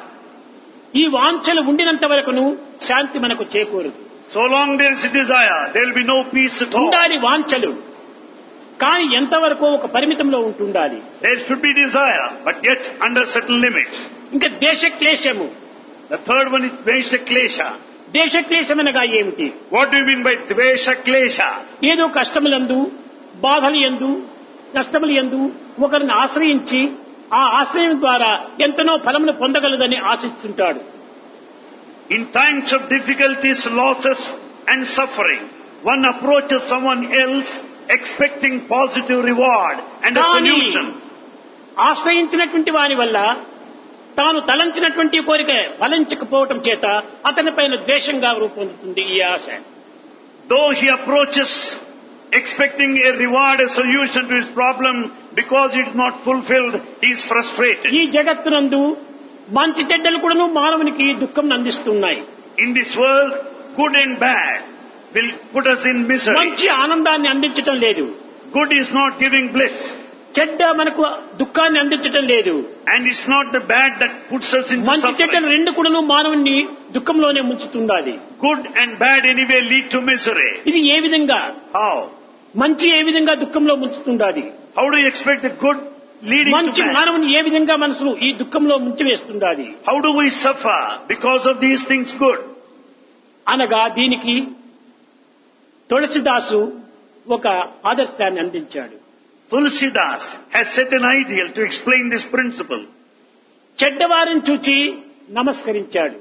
ఈ వాంఛలు ఉండినంత వరకును శాంతి మనకు చేకూరదు. So long there is desire, there will be no peace at all. ఉండాలి వాంఛలు, కానీ ఎంతవరకు ఒక పరిమితంలో ఉంటుండాలి. There should be desire, but yet under certain limits. ఇంకా దేశ క్లేశము. The third one is Dvesha Klesha. దేశ క్లేశం అనగా ఏమిటి? What do you mean by Dvesha Klesha? ఏదో కష్టములందు, బాధలు యందు, నష్టములు యందు ఒకరిని ఆశ్రయించి ఆ ఆశ్రయం ద్వారా ఎంతనో ఫలమును పొందగలదని ఆశిస్తుంటాడు. In times of difficulties, losses and suffering, one approaches someone else expecting positive reward and a కానీ solution. ఆశ్రయించినటువంటి వారి వల్ల తాను తలంచినటువంటి కోరిక ఫలించకపోవటం చేత అతనిపైన ద్వేషంగా రూపొందుతుంది ఈ ఆశ. Though he approaches expecting a reward, a solution to his problem, because it is not fulfilled, he is frustrated. ఈ జగత్తునందు మంచి చెడ్డలు కూడాను మానవునికి దుఃఖం అందిస్తున్నాయి. In this world, good and bad will put us in misery. మంచి ఆనందాన్ని అందించటం లేదు. Good is not giving bliss. చెడ్డ మనకు దుఃఖాన్ని అందించటం లేదు. And it's not the bad that puts us into మంచి చెడ్డలు suffering. రెండు కూడాను మానవుని దుఃఖంలోనే ముంచుతుండాలి. Good and bad anyway lead to misery. ఇది ఏ విధంగా? How? మంచి ఏ విధంగా దుఃఖంలో ముంచుతుండాలి? How do you expect the good leading మంచి to bad? మానవుని ఏ విధంగా మనసును ఈ దుఃఖంలో ముంచివేస్తుండాలి? How do we suffer because of these things good? అనగా దీనికి తులసిదాసు ఒక ఆదర్శాన్ని అందించాడు. Tulsidas has set an ideal to explain this principle. చెడ్డవారిని చూచి నమస్కరించాడు.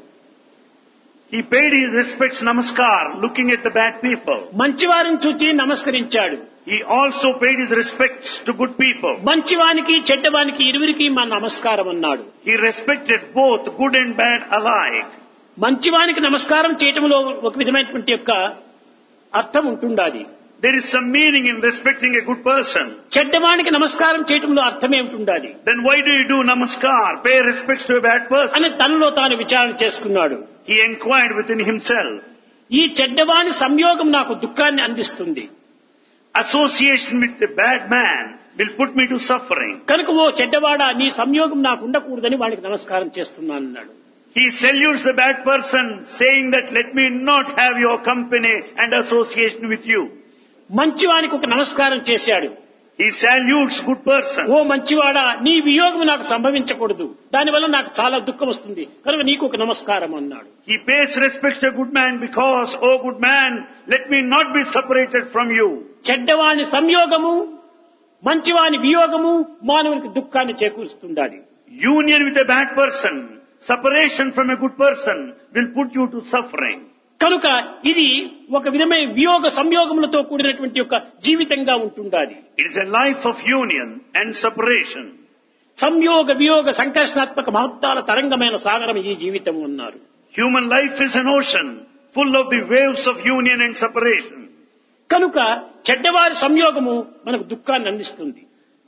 He paid his respects namaskar looking at the bad people. మంచివారిని చూచి నమస్కరించాడు. He also paid his respects to good people. మంచివానికి చెడ్డవానికి ఇరువురికి మా నమస్కారం అన్నాడు. He respected both good and bad alike. మంచివానికి నమస్కారం చేయటంలో ఒక విధమైనటువంటి యొక్క అర్థం ఉంటుండాలి. There is some meaning in respecting a good person. చెడ్డవానికి నమస్కారం చేయటంలో అర్థం ఏమిటుండాలి? Then why do you do namaskar, pay respects to a bad person? అని తనలో తాను విచారణ చేసుకున్నాడు. He inquired within himself. ఈ చెడ్డవాని సంయోగం నాకు దుఃఖాన్ని అందిస్తుంది. Association with the bad man will put me to suffering. కనుక ఓ చెడ్డవాడా నీ సంయోగం నాకు ఉండకూడదని వాడికి నమస్కారం చేస్తున్నానన్నాడు. He salutes the bad person saying that let me not have your company and association with you. మంచివానికి ఒక నమస్కారం చేశాడు. He salutes good person. ఓ మంచివాడా నీ వియోగం నాకు సంభవించకూడదు, దానివల్ల నాకు చాలా దుఃఖం వస్తుంది కనుక నీకు ఒక నమస్కారం అన్నాడు. He pays respect to a good man because, oh good man, let me not be separated from you. చెడ్డవాని సంయోగము మంచివాని వియోగము మానవునికి దుఃఖాన్ని చేకూరుస్తుండాలి. Union with a bad person, separation from a good person will put you to suffering. కనుక ఇది ఒక విధమైన వియోగ సంయోగములతో కూడినటువంటి యొక్క జీవితంగా ఉంటుండాలి. It is a life of union and separation. సంయోగ వియోగ సంకర్షణాత్మక మహత్తాల తరంగమైన సాగరం ఈ జీవితం అన్నారు. Human life is an ocean full of the waves of union and separation. కనుక చెడ్డవారి సంయోగము మనకు దుఃఖాన్ని అందిస్తుంది.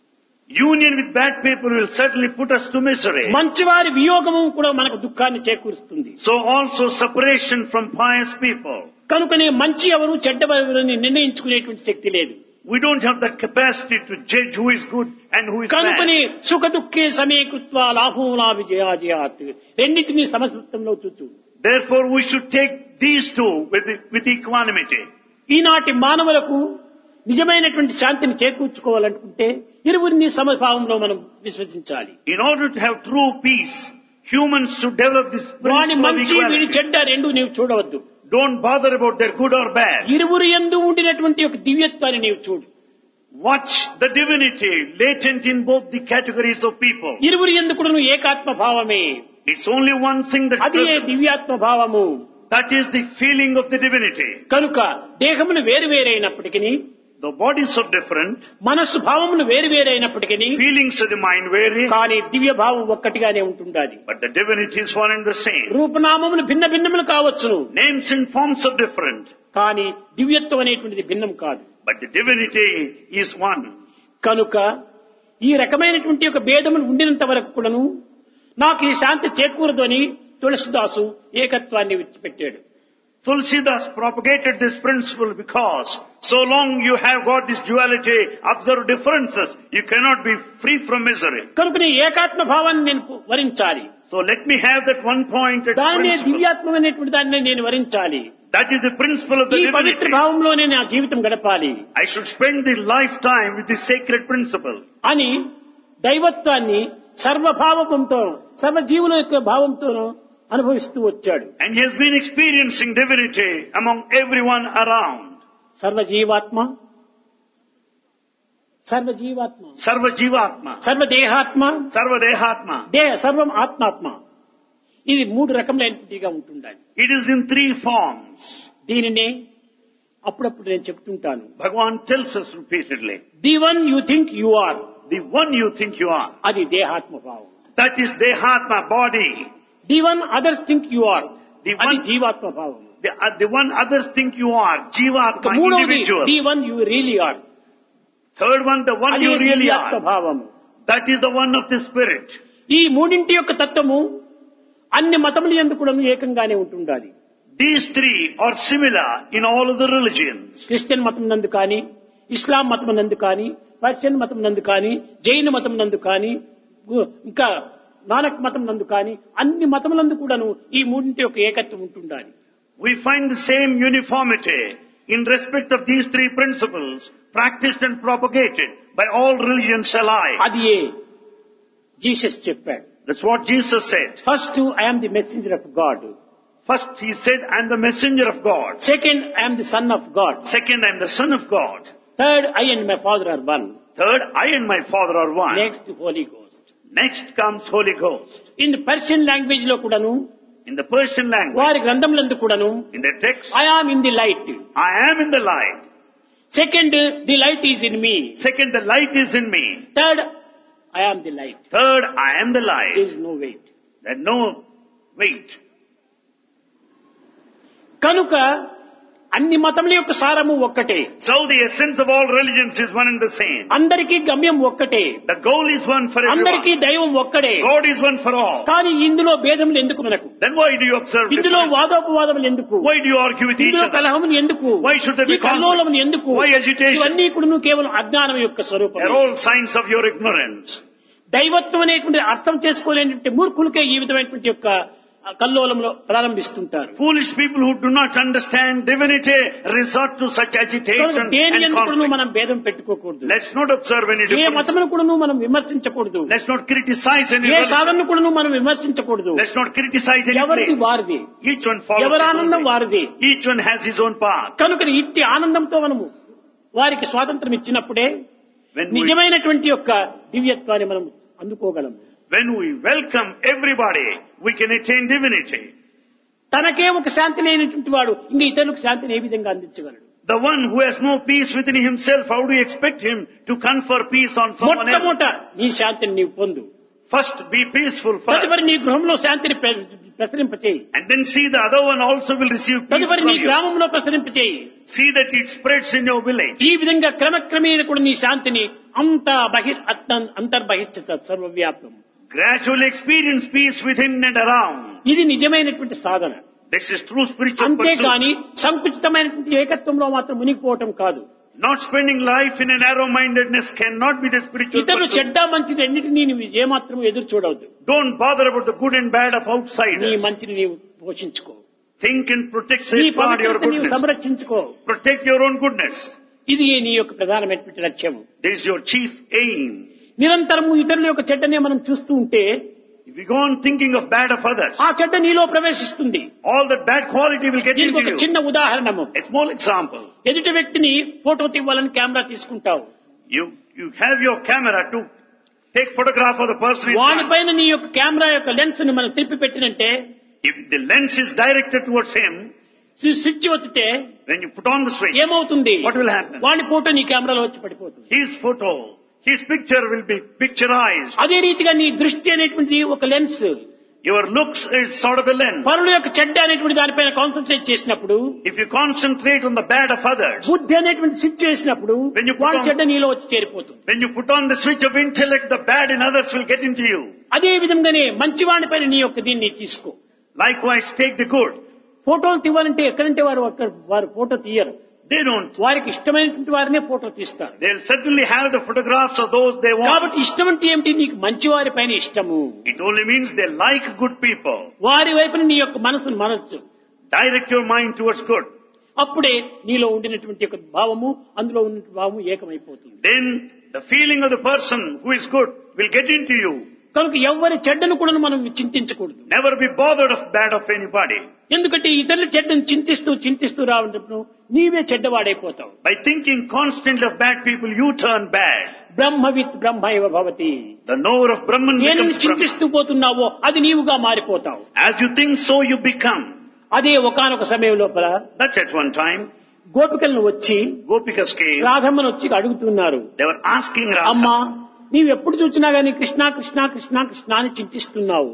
Union with bad people will certainly put us to misery. మంచివారి వియోగము కూడా మనకు దుఃఖాన్ని చేకూరుస్తుంది. So also separation from pious people. కనుకనే మంచి ఎవరు చెడ్డవరని నిర్ణయించుకునేటువంటి శక్తి లేదు. We don't have that capacity to judge who is good and who is కనుకనే bad. సుఖ దుఃఖే సమీకృత్వా లాభోలా విజయాజయాత్ రెండింటినీ సమసత్వంలో చూచు. Therefore we should take these two with, with equanimity. ఈనాటి మానవులకు నిజమైనటువంటి శాంతిని చేకూర్చుకోవాలనుకుంటే ఇరువురిని సమభావంలో మనం విశ్వసించాలి. In order to have true peace, humans should develop this వాడి principle of మంచి వీడి equality. చెడ్డ రెండు నీవు చూడవద్దు. Don't bother about their good or bad. ఇరువురు యందు ఉండినటువంటి ఒక దివ్యత్వాన్ని నీవు చూడు. Watch the divinity latent in both the categories of people. ఇరువురు యందు కూడా నువ్వు ఏకాత్మ భావమే. It's only one thing that అదే present. దివ్యాత్మ భావము. That is the feeling of the divinity. కనుక దేహములు వేరు వేరైనప్పటికీ, The bodies are different, మనస్సు భావములు వేరు వేరైనప్పటికీ, feelings of the mind vary, కానీ దివ్య భావం ఒక్కటిగానే ఉంటుండాలి. but the divinity is one and the same. రూపనామములు భిన్న భిన్నములు కావచ్చును, Names and forms are different, కానీ దివ్యత్వం అనేటువంటిది భిన్నం కాదు. but the divinity is one. కనుక ఈ రకమైనటువంటి ఒక భేదములు ఉండినంత వరకు కూడాను నాకు ఈ శాంతి చేకూరదు అని తులసిదాసు ఏకత్వాన్ని విడిచిపెట్టాడు. Tulsidas propagated this principle because so long you have got this duality, observe differences, you cannot be free from misery. కనుక నీ ఏకాత్మ భావాన్ని నేను వరించాలి. So let me have that one pointed దాన్నే principle. దివ్యాత్మ అనేటువంటి దాన్ని నేను వరించాలి. That is the principle of the ఈ పవిత్ర divinity. భావంలోనే నా జీవితం గడపాలి I should spend the lifetime with this sacred principle. అని దైవత్వాన్ని సర్వభావంతో సర్వజీవుల యొక్క భావంతోనూ అనుభవిస్తూ వచ్చాడు. And he has been experiencing divinity among everyone around. సర్వజీవాత్మ, సర్వజీవాత్మ, Sarva Jivatma, సర్వదేహాత్మ, Sarva Dehatma. దేహ సర్వం ఆత్మాత్మ. ఇది మూడు రకములైనట్టుగా ఉంటుండాలి. It is in three forms. దీనినే అప్పుడప్పుడు నేను చెప్తుంటాను. Bhagavan tells us repeatedly. The one you think you are, The one you think you are. అది దేహాత్మ భావం. That is Dehatma, body. The one others think you are, The అది one, జీవాత్మ భావం. the, uh, the one others think you are, Jivatma, మూడవది individual. The one you really are, Third one, the one అది you really దివ్యాత్మ are. భావము. That is the one of the spirit. ఈ మూడింటి యొక్క తత్వము అన్ని మతముల యందు కూడా ఏకంగానే ఉంటుండాలి. These three are similar in all of the religions. Christian మతం నందు కానీ, ఇస్లాం మతం నందు కానీ, పర్షియన్ మతం నందు కానీ, జైన మతం నందు కానీ, గు- ఇంకా నానక్ మతం నందు కానీ అన్ని మతములందు కూడాను ఈ మూడింటి యొక్క ఏకత్వం ఉంటుండాలి. We find the same uniformity in respect of these three principles practiced and propagated by all religions alike. అది ఏ జీసస్ చెప్పాడు. That's what Jesus said. First I am the messenger of God, First he said, I am the messenger of God. Second I am the son of God, Second, I am the son of God. Third I and my Father are one, Third, I and my Father are one. Next Holy Ghost. Next comes Holy Ghost. In Persian language లో కూడాను In the Persian language, వారి గ్రంథములందు కూడాను in the text, I am in the light, I am in the light. Second the light is in me, Second, the light is in me. Third I am the light, Third, I am the there light. Is no weight. There's no weight. కనుక అన్ని మతముల యొక్క సారము ఒక్కటే, So the essence of all religions is one and the same. అందరికీ గమ్యం ఒక్కటే, The goal is one for అందరికీ everyone. దైవం ఒక్కడే. God is one for all. కానీ ఇందులో భేదములు ఎందుకు మనకు? Then why do you observe ఇందులో difference? వాదోపవాదములు ఎందుకు? Why do you argue with each ఇందులో other? కలహములు ఎందుకు? Why should there ఈ be conflict? కల్లోలములు ఎందుకు? Why agitation? ఇవన్నీ కూడా కేవలం అజ్ఞానం యొక్క స్వరూపం. They're all signs of your ignorance. దైవత్వం అనేటువంటి అర్థం చేసుకోలేనటువంటి మూర్ఖులకే ఈ విధమైనటువంటి యొక్క కల్లోలంలో ప్రారంభిస్తుంటారు. Foolish people who do not understand divinity resort to such agitation దేని and ఎందుకు conflict. మనం భేదం పెట్టుకోకూడదు. Let's not observe any A difference. మతమును కూడా మనం విమర్శించకూడదు. Let's not criticize any A religion. సాధనను కూడా మనం విమర్శించకూడదు. Let's not criticize any ఎవరిది place. వారిది, Each one follows ఎవరి his own ఆనందం way. వారిది. Each one has his own path. కనుక ఇట్టి ఆనందంతో మనము వారికి స్వాతంత్రం ఇచ్చినప్పుడే When we, నిజమైనటువంటి యొక్క దివ్యత్వాన్ని మనం అందుకోగలము. when we welcome everybody, we can attain divinity. తనకే ఒక శాంతి లేనటువంటి వాడు ఇంకా ఇతరులకు శాంతిని ఏ విధంగా అందించగలడు? The one who has no peace within himself, how do you expect him to confer peace on someone else? మొట్టమొదట నీ శాంతిని నీవు పొందు. First, be peaceful తదుపరి first. నీ గృహంలో శాంతిని పె- ప్రసరింపచేయి. And then see the other one also will receive peace తదుపరి నీ from you. గ్రామంలో ప్రసరింపచేయి. See that it spreads in your village. ఈ విధంగా క్రమక్రమేణ కూడా నీ శాంతిని అంతా బహిర్ అంతర్బహిష్ట సర్వవ్యాప్తం. Gradually experience peace within and around. ఇది నిజమైనటువంటి సాధన. This is true spiritual అంతేగాని pursuit. సంకుచితమైనటువంటి ఏకత్వంలో మాత్రం మునిగిపోవటం కాదు. Not spending life in a narrow-mindedness cannot be the spiritual ఇతరులు pursuit. చెడ్డ మంచి రెండింటినీ నువ్వు ఏమాత్రం ఎదురు చూడవద్దు. Don't bother about the good and bad of నీ outsiders. మంచిని నీవు పోషించుకో. Think and protect, నీ safeguard your పవిత్రత నీవు goodness. సంరక్షించుకో. Protect your own goodness. ఇది నీ యొక్క ప్రధానమైనటువంటి లక్ష్యం. This is your chief aim. నిరంతరము ఇతరుల యొక్క చెడ్డనే మనం చూస్తూ ఉంటే If you go on thinking of bad of others, ఆ చెడ్డ నీలో ప్రవేశిస్తుంది. all that bad quality will get దీనికి into ఒక you. చిన్న ఉదాహరణము. A small example. ఎదుటి వ్యక్తిని ఫోటో తీయాలని కెమెరా తీసుకుంటావు. You, you have your camera to take photograph of the person in front. వానిపైన నీ యొక్క కెమెరా యొక్క లెన్స్ ను మనం తిప్పి పెట్టినంటే If the lens is directed towards him, switch ఒత్తితే when you put on the switch, ఏమవుతుంది? what will happen? వాని ఫోటో నీ కెమెరాలో వచ్చి పడిపోతుంది. His photo, his picture will be picturized. అదే రీతిగా నీ దృష్టి అనేటువంటిది ఒక lens. Your looks is sort of a lens. పరుల యొక్క చెడ్డ అనేటువంటి దానిపైన కాన్సన్ట్రేట్ చేసినప్పుడు, If you concentrate on the bad of others, బుద్ధి అనేటువంటి స్విచ్ చేసినప్పుడు When you put వాళ్ళ on- చెడ్డ నీలో వచ్చి చేరిపోతుంది. when you put on the switch of intellect, the bad in others will get into you. అదే విధంగానే మంచి వాడిపైన నీ యొక్క దీన్ని తీసుకో. Likewise, take the good. ఫోటోలు తీయాలంటే ఎక్కడంటే వారు అక్కడ వారు ఫోటో తీయరు. They don't. వారికి ఇష్టమైనటువంటి వారినే ఫోటో తీస్తారు. They'll certainly have the photographs of those they want. కాబట్టి ఇష్టం అంటే ఏమిటి? నీకు మంచి వారి పైన ఇష్టము. It only means they like good people. వారి వైపున నీ యొక్క మనసును మనసు. Direct your mind towards good. అప్పుడే నీలో ఉండినటువంటి యొక్క భావము అందులో ఉన్నటువంటి భావము ఏకమైపోతుంది. Then the feeling of the person who is good will get into you. కనుక ఎవరి చెడ్డను కూడా మనం చింతించకూడదు. Never be bothered of bad of anybody. ఎందుకంటే ఇతరుల చెడ్డను చింతిస్తూ చింతిస్తూ రావడం నీవే చెడ్డవాడైపోతావు. By thinking constantly of bad people, you turn bad. బ్రహ్మవిత్ బ్రహ్మైవ Bhavati. The knower of Brahman నేను becomes Brahman. చింతిస్తూ పోతున్నావో అది నీవుగా మారిపోతావు. As you think, so you become. అదే ఒకానొక సమయం లోపల That at one time, గోపికలను వచ్చి Gopikas came. రాధమ్మను వచ్చి అడుగుతున్నారు, They were asking Radha, అమ్మా నీవు ఎప్పుడు చూసినా గానీ కృష్ణ కృష్ణ కృష్ణ కృష్ణ అని చింతిస్తున్నావు.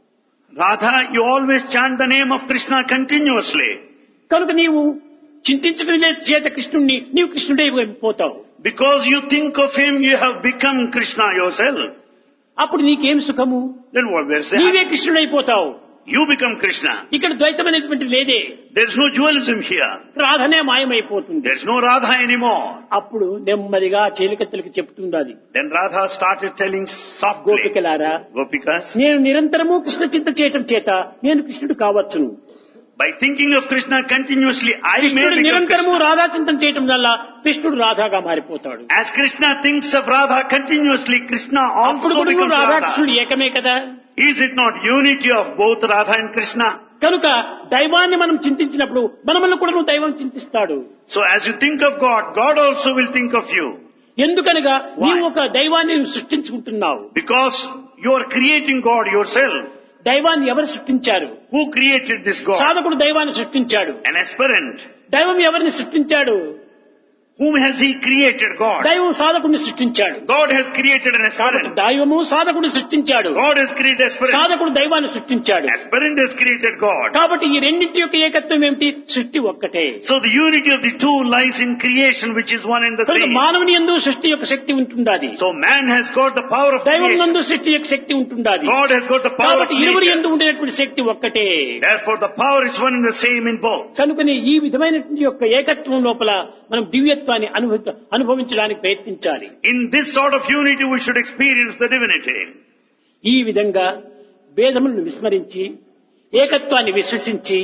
Radha, you always chant the name of Krishna continuously. కనుక నీవు చింతించడం చేత కృష్ణుణ్ణి నీవు కృష్ణుడే పోతావు. Because you think of him, you have become Krishna yourself. అప్పుడు నీకేం సుఖము? Then what we're నీవే saying? కృష్ణుడైపోతావు. You become Krishna. ఇక్కడ ద్వైతమైనటువంటి లేదే. There's no dualism here. రాధనే మాయమైపోతుంది. There's no Radha anymore. అప్పుడు నెమ్మదిగా చేలికత్తలకు చెప్తుండాలి, Then Radha started telling softly, గోపికలారా Gopikas, నేను నిరంతరము కృష్ణ చింత చేయటం చేత నేను కృష్ణుడు కావచ్చును. by thinking of Krishna continuously, I may కృష్ణుడు become నిరంతరము Krishna. రాధా చింతన చేయటం వల్ల కృష్ణుడు రాధాగా మారిపోతాడు. As Krishna thinks of Radha continuously, Krishna అప్పుడు also కూడా becomes రాధాకృష్ణుడు Radha. ఏకమే కదా. Is it not unity of both Radha and Krishna? కనుక దైవాన్ని మనం చింతించినప్పుడు మనమల్ని కూడా నువ్వు దైవం చింతిస్తాడు. So as you think of God, God also will think of you. ఎందుకనగా Why? నీవు ఒక దైవాన్ని సృష్టించుకుంటున్నావు. Because you are creating God yourself. దైవాన్ని ఎవరు సృష్టించారు? Who created this God? సాధకుడు దైవాన్ని సృష్టించాడు. An aspirant. దైవం ఎవరిని సృష్టించాడు? Whom has he created? God. దైవం సాధకుడిని సృష్టించాడు. God has created an కాబట్టి aspirant. దైవము సాధకుడు సృష్టించాడు, God has created aspirant. సాధకుడు దైవాన్ని సృష్టించాడు. Aspirant has created God. కాబట్టి ఈ రెండింటి యొక్క ఏకత్వం ఏమిటి? సృష్టి ఒక్కటే. So the unity of the two lies in creation, which is one and the కనుక same. మానవుని యందు సృష్టి యొక్క శక్తి ఉంటుండాది, So man has got the power of దైవం creation. నందు సృష్టి యొక్క శక్తి ఉంటుండాది. God has got the power of కాబట్టి ఇరువురి nature. యందు ఉండేటువంటి శక్తి ఒక్కటే. Therefore the power is one and the same in both. కనుకని ఈ విధమైనటువంటి యొక్క ఏకత్వం లోపల మనం దివ్యత్వాన్ని అనుభవి అనుభవించడానికి ప్రయత్నించాలి. In this sort of unity we should experience the divinity. ఈ విధంగా భేదములను విస్మరించి ఏకత్వాన్ని విశ్వసించి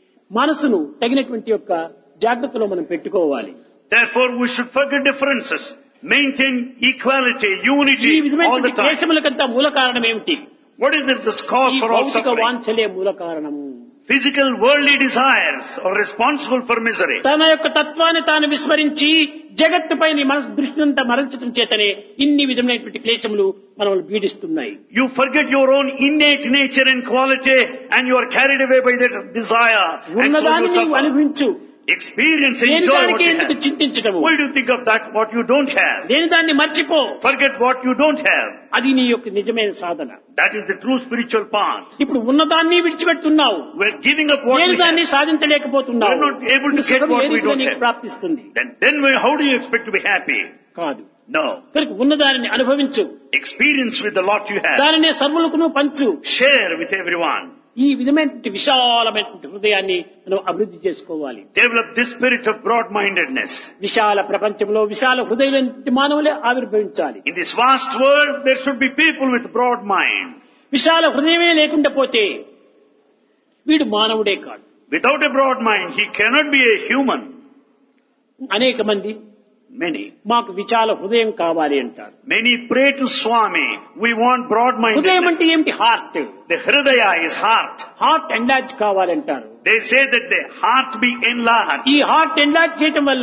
మనసును తగినటువంటి యొక్క జాగ్రత్తలో మనం పెట్టుకోవాలి. Therefore we should forget differences, maintain equality, unity ఈ all the విధమైనటువంటి time. క్లేశములకంతా మూల కారణం ఏమిటి? What is this, this cause ఈ for all భౌతిక suffering? వాంఛలే మూల కారణము. Physical worldly desires are responsible for misery. తన యొక్క తత్వాన్ని తాను విస్మరించి జగత్తుపై నీ మనసు దృష్టినంతా మరల్చడం చేతనే ఇన్ని విధమైనటువంటి క్లేశములు మనల్ని పీడిస్తున్నాయి. You forget your own innate nature and quality and you are carried away by that desire. And so ఉన్నదాన్ని you నీవు suffer. అనుభవించు, Experience, లేని enjoy what దానికి you ఎందుకు have. చింతించటము? Why do you think of that what you don't have? లేని దాన్ని మర్చిపో. Forget what you don't have. అది నీ యొక్క నిజమైన సాధన. That is the true spiritual path. ఇప్పుడు ఉన్నదాన్ని విడిచిపెడుతున్నావు, We're giving up what లేని we దాన్ని have. సాధించలేకపోతున్నావు. We're not able to ఈ get సుఖం what ఏ we రీతిలో don't నీకు have. ప్రాప్తిస్తుంది? Then, then we- how do you expect to be happy? కాదు. No. కనుక ఉన్నదానిని అనుభవించు, Experience with the lot you have. దానినే సర్వులకు పంచు. Share with everyone. ఈ విధమైనటువంటి విశాలమైనటువంటి హృదయాన్ని మనం అభివృద్ధి చేసుకోవాలి. Develop this spirit of broad-mindedness. విశాల ప్రపంచంలో విశాల హృదయులైన మానవులే ఆవిర్భవించాలి. In this vast world, there should be people with broad mind. విశాల హృదయమే లేకుండా పోతే వీడు మానవుడే కాదు. Without a broad mind, he cannot be a human. అనేక మంది Many. మాకు విశాల హృదయం కావాలి అంటారు. Many pray to Swami, we want హృదయం broad-mindedness. అంటే ఏమిటి? Heart. The hridaya is heart. Heart enlarge కావాలంటారు. They say that the heart be enlarged. ఈ హార్ట్ ఎంలార్జ్ చేయటం వల్ల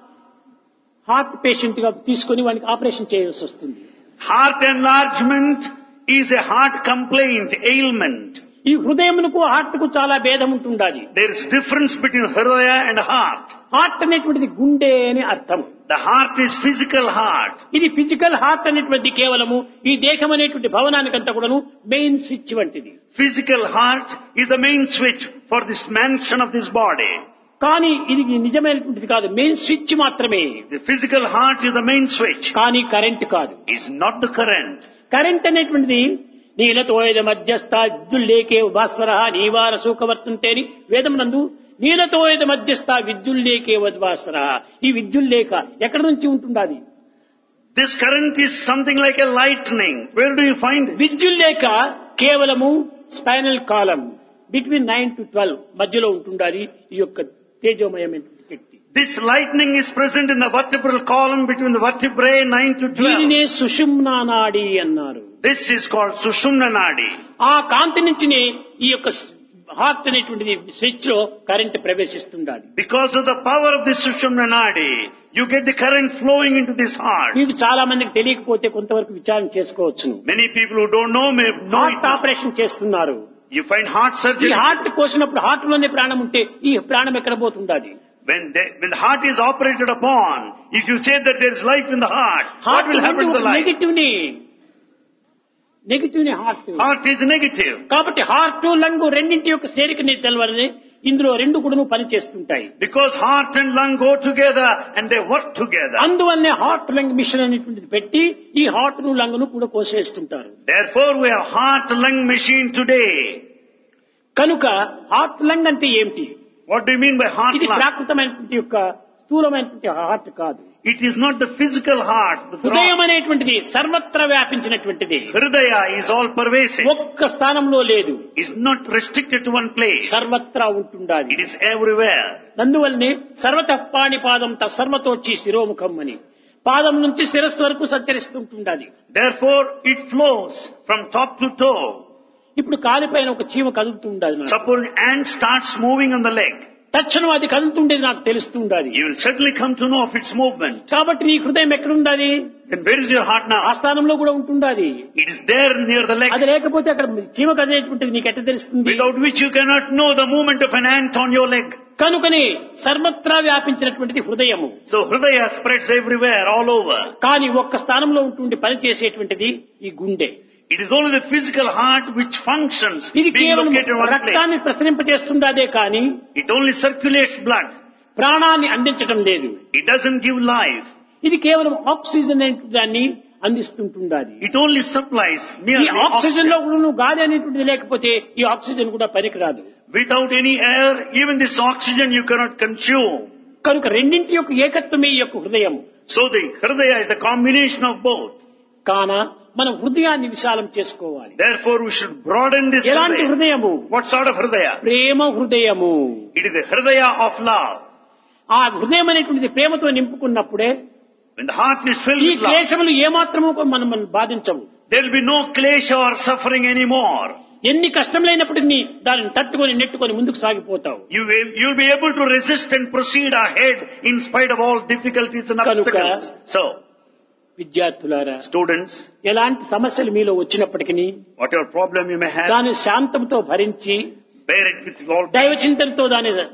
హార్ట్ పేషెంట్ గా తీసుకుని వానికి ఆపరేషన్ చేయాల్సి వస్తుంది. Heart enlargement is a heart complaint, ailment. ఈ హృదయమునకు హార్ట్ కు చాలా భేదం ఉంటుండాలి. There is difference between hridaya and heart. Heart అనేటువంటిది గుండె అని అర్థం. The heart is physical heart. ఇది ఫిజికల్ హార్ట్ అనేటువంటి కేవలము ఈ దేహం అనేటువంటి భవనానికంతా కూడాను మెయిన్ స్విచ్ వంటిది. Physical heart is the main switch for this mansion of this body. కానీ ఇది నిజమైనటువంటిది కాదు, మెయిన్ స్విచ్ మాత్రమే. The physical heart is the main switch. కానీ కరెంట్ కాదు. Is not the current. Current అనేటువంటిది నీలతోయద మధ్యస్థ విద్యుల్లేకే భాస్వర నీవార సూకవర్తుంటేని వేదం నందు నీలతోయద మధ్యస్థ విద్యుల్లేకే వద్వాస్వర. ఈ విద్యుల్లేఖ ఎక్కడి నుంచి ఉంటుండాది? This current is something like a lightning. Where do you find it? విద్యుల్లేఖ కేవలము spinal column between nine to twelve మధ్యలో ఉంటుండాలి ఈ యొక్క తేజోమయమైనటువంటి శక్తి. This lightning is present in the vertebral column between the vertebrae nine to twelve. దీనినే సుషుమ్నా నాడి అన్నారు. This is called Sushumna Nadi. ఆ కాంతి నుంచినే ఈ యొక్క హార్ట్ అనేటువంటిది స్విచ్ లో కరెంట్ ప్రవేశిస్తుండాలి. Because of the power of this Sushumna Nadi, you get the current flowing into this heart. మీకు చాలా మందికి తెలియకపోతే కొంతవరకు విచారణ చేసుకోవచ్చును. Many people who don't know may know heart it. Operation చేస్తున్నారు. You find heart ఈ surgery. హార్ట్ కోసినప్పుడు హార్ట్ లోనే ప్రాణం ఉంటే ఈ ప్రాణం ఎక్కడ పోతుండాలి? When, they, when the heart is operated upon, if you say that there is life in the heart, what heart will happen to the life? Negative ని నెగిటివ్ ని హార్ట్. Heart is negative. కాబట్టి heart lung రెండింటి యొక్క చేరికని తెలవాలని ఇందులో రెండు కూడా పనిచేస్తుంటాయి. Because heart and lung go together and they work together. అందువల్లనే హార్ట్ లంగ్ మిషన్ అనేటువంటిది పెట్టి ఈ హార్ట్ ను లంగ్ ను కూడా కోసేస్తుంటారు. Therefore we have heart lung machine today. కనుక హార్ట్ లంగ్ అంటే ఏమిటి? What do you mean by heart ఇది lung? ప్రాకృతమైనటువంటి యొక్క స్థూలమైనటువంటి హార్ట్ కాదు. It is not the physical heart. The హృదయం gross. అనేటువంటిది సర్వత్రా వ్యాపించినటువంటిది. Hridaya is all pervasive. ఒక్క స్థానంలో లేదు, It's not restricted to one place. సర్వత్రా ఉంటుండాలి. It is everywhere. అందువల్లనే సర్వత పాణిపాదం తస్సర్వతోచ్చి శిరోముఖం అని పాదం నుంచి శిరస్సు వరకు సంచరిస్తుంటుండాలి. Therefore it flows from top to toe. ఇప్పుడు కాలిపైన ఒక చీమ కదులుతూ ఉండాలి. Suppose an ant starts moving on the leg. తక్షణం అది కదులుతుండేది నాకు తెలుస్తూ ఉండాలి. You will certainly come to know of its movement. కాబట్టి నీ హృదయం ఎక్కడ ఉండాలి? Then where is your heart ఆ now? స్థానంలో కూడా ఉంటుండాలి. It is there near the leg. అది లేకపోతే అక్కడ చీమ కదిలేటువంటిది నీకు ఎట్ట తెలుస్తుంది? Without which you cannot know the movement of an ant on your leg. కనుకనే సర్వత్రా వ్యాపించినటువంటిది హృదయము. So Hridaya spreads everywhere, all over. కానీ ఒక్క స్థానంలో ఉంటుండి పనిచేసేటువంటిది ఈ గుండె. It is only the physical heart which functions, ఇది being కేవలం located in one రక్తాన్ని place. ప్రసరింపజేస్తుండదే కానీ It only circulates blood. ప్రాణాన్ని అందించడం లేదు. It doesn't give life. ఇది కేవలం ఆక్సిజన్ అనే దాన్ని అందిస్తుంటుండాలి. It only supplies ఈ merely ఆక్సిజన్ లో oxygen. కూడా నువ్వు గాలి అనేటువంటిది లేకపోతే ఈ ఆక్సిజన్ కూడా పనికిరాదు. Without any air, even this oxygen you cannot consume. కనుక రెండింటి యొక్క ఏకత్వమే ఈ యొక్క హృదయం. So the Hridaya is the combination of both. కాన మనం హృదయాన్ని విశాలం చేసుకోవాలి. Therefore we should broaden this ఎలాంటి Hridaya. హృదయము? What sort of Hridaya? ప్రేమ హృదయము. It is the Hridaya of love. ఆ హృదయం అనేటువంటిది ప్రేమతో నింపుకున్నప్పుడే When the heart is filled ఈ with love, క్లేశములు ఏమాత్రము మనం మనం బాధించవు. there will be no klesha or suffering anymore. ఎన్ని కష్టములైనప్పటికీ దానిని తట్టుకొని నెట్టుకొని ముందుకు సాగిపోతావు. You will, you'll be able to resist and proceed ahead in spite of all difficulties and Kanuka, obstacles. So, విద్యార్థులారా, students, ఎలాంటి సమస్యలు మీలో వచ్చినప్పటికీ whatever problem you may have, దాని శాంతంతో భరించి bear it with all దైవ peace. చింతనతో దాని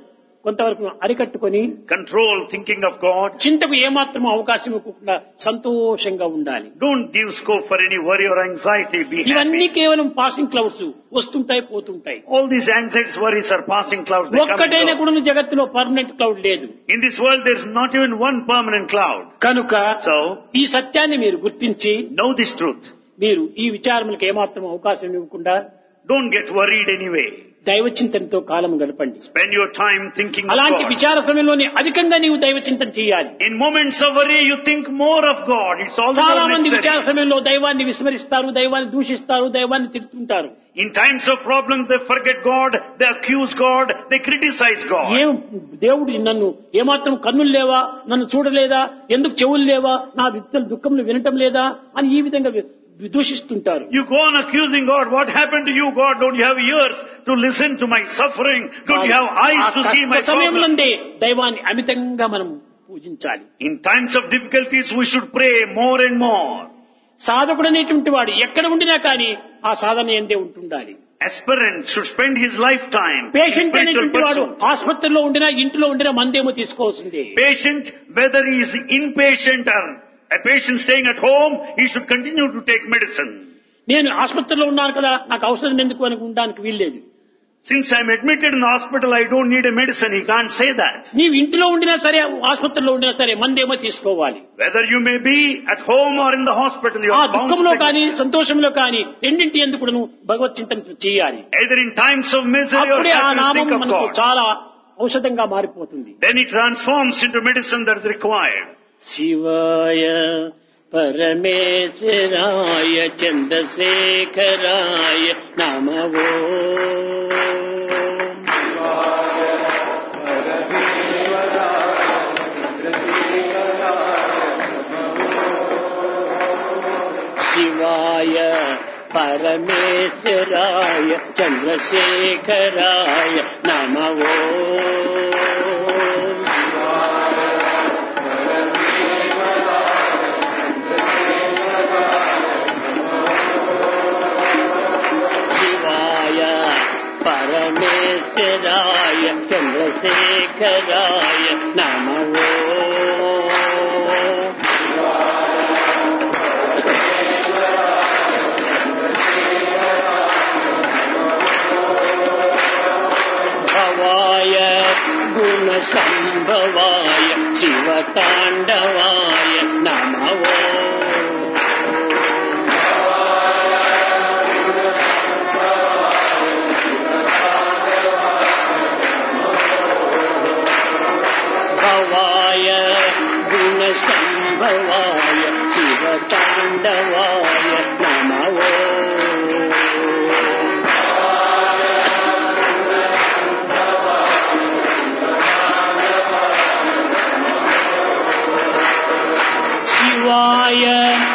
కొంతవరకు అరికట్టుకొని control thinking of God. చింతకు ఏమాత్రం అవకాశం ఇవ్వకుండా సంతోషంగా ఉండాలి. Don't give scope for any worry or anxiety. Be ఇవన్నీ happy. కేవలం పాసింగ్ క్లౌడ్స్, వస్తుంటాయి పోతుంటాయి. All these anxieties, worries are passing clouds. They come and ఒక్కటైనా go. కూడా జగత్తులో పర్మనెంట్ క్లౌడ్ లేదు. In this world there is not even one permanent cloud. కనుక So, ఈ సత్యాన్ని మీరు గుర్తించి know this truth. మీరు ఈ విచారములకు ఏమాత్రం అవకాశం ఇవ్వకుండా Don't get worried anyway. దైవ చింతనతో కాలం గడపండి. Spend your time thinking of అలాంటి God. విచార సమయంలోనే అధికంగా నీవు దైవ చింతన చేయాలి. In moments of worry you think more of God. It's all చాలా మంది విచార necessary. సమయంలో దైవాన్ని విస్మరిస్తారు, దైవాన్ని దూషిస్తారు, దైవాన్ని తిడుతుంటారు. In times of problems they forget God, they accuse God, they criticize God. ఏం దేవుడు నన్ను ఏమాత్రం కన్నులు లేవా, నన్ను చూడలేదా, ఎందుకు చెవులు లేవా, నా విత్తలు దుఃఖంలో వినటం లేదా అని ఈ విధంగా దూషిస్తుంటారు. You go on accusing God. What happened to you, God? Don't you have ears to listen to my suffering? Don't you have eyes to see my problem? సమయంలోనే దైవాన్ని అమితంగా మనం పూజించాలి. In times of difficulties we should pray more and more. సాధకుడు అనేటువంటి వాడు ఎక్కడ ఉండినా కానీ ఆ సాధన ఎందే ఉంటుండాలి. Aspirant should spend his lifetime in patient spiritual అనేటువంటి వాడు pursuit. ఆసుపత్రిలో ఉండినా ఇంట్లో ఉండినా మందేమో తీసుకోవాల్సిందే. Patient, whether he is inpatient or a patient staying at home, he should continue to take medicine. నేను ఆసుపత్రిలో ఉన్నాను కదా, నాకు అవసరం ఎందుకు అని ఉండడానికి వీల్లేదు. Since I am admitted in the hospital, I don't need a medicine. He can't say that. నీవు ఇంట్లో ఉండినా సరే, ఆసుపత్రిలో ఉండినా సరే మందేమో తీసుకోవాలి. Whether you may be at home or in the hospital, you ఆ are bound దుఃఖంలో to కానీ take. సంతోషంలో కానీ రెండింటి ఎందుకు నువ్వు భగవత్ చింతన చేయాలి. Either in times of misery or అప్పుడే ఆ happiness, నామం think of మనకు God. చాలా ఔషధంగా మారిపోతుంది. Then it transforms into medicine that is required. శివాయ పరమేశ్వరాయ చంద్రశేఖరాయ నమో. శివాయ పరమేశ్వరాయ చంద్రశేఖరాయ నమో. శివాయ పరమేశ్వరాయ చంద్రశేఖరాయ నమో. భవాయ గుణసంభవాయ శివతాండవాయ నమో. భవాయ గుణసంభవాయ శివతాండవాయ నమో. శివాయ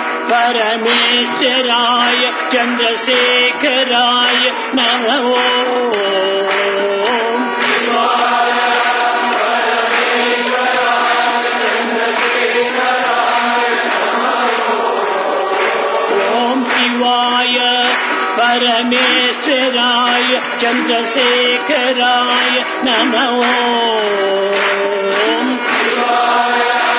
పరమేశ్వరాయ చంద్రశేఖరాయ నమో. శివాయ పరమేశ్వరాయ చంద్రశేఖరాయ నమో. ఓం శివాయ పరమేశ్వరాయ చంద్రశేఖరాయ నమో. ఓం శివాయ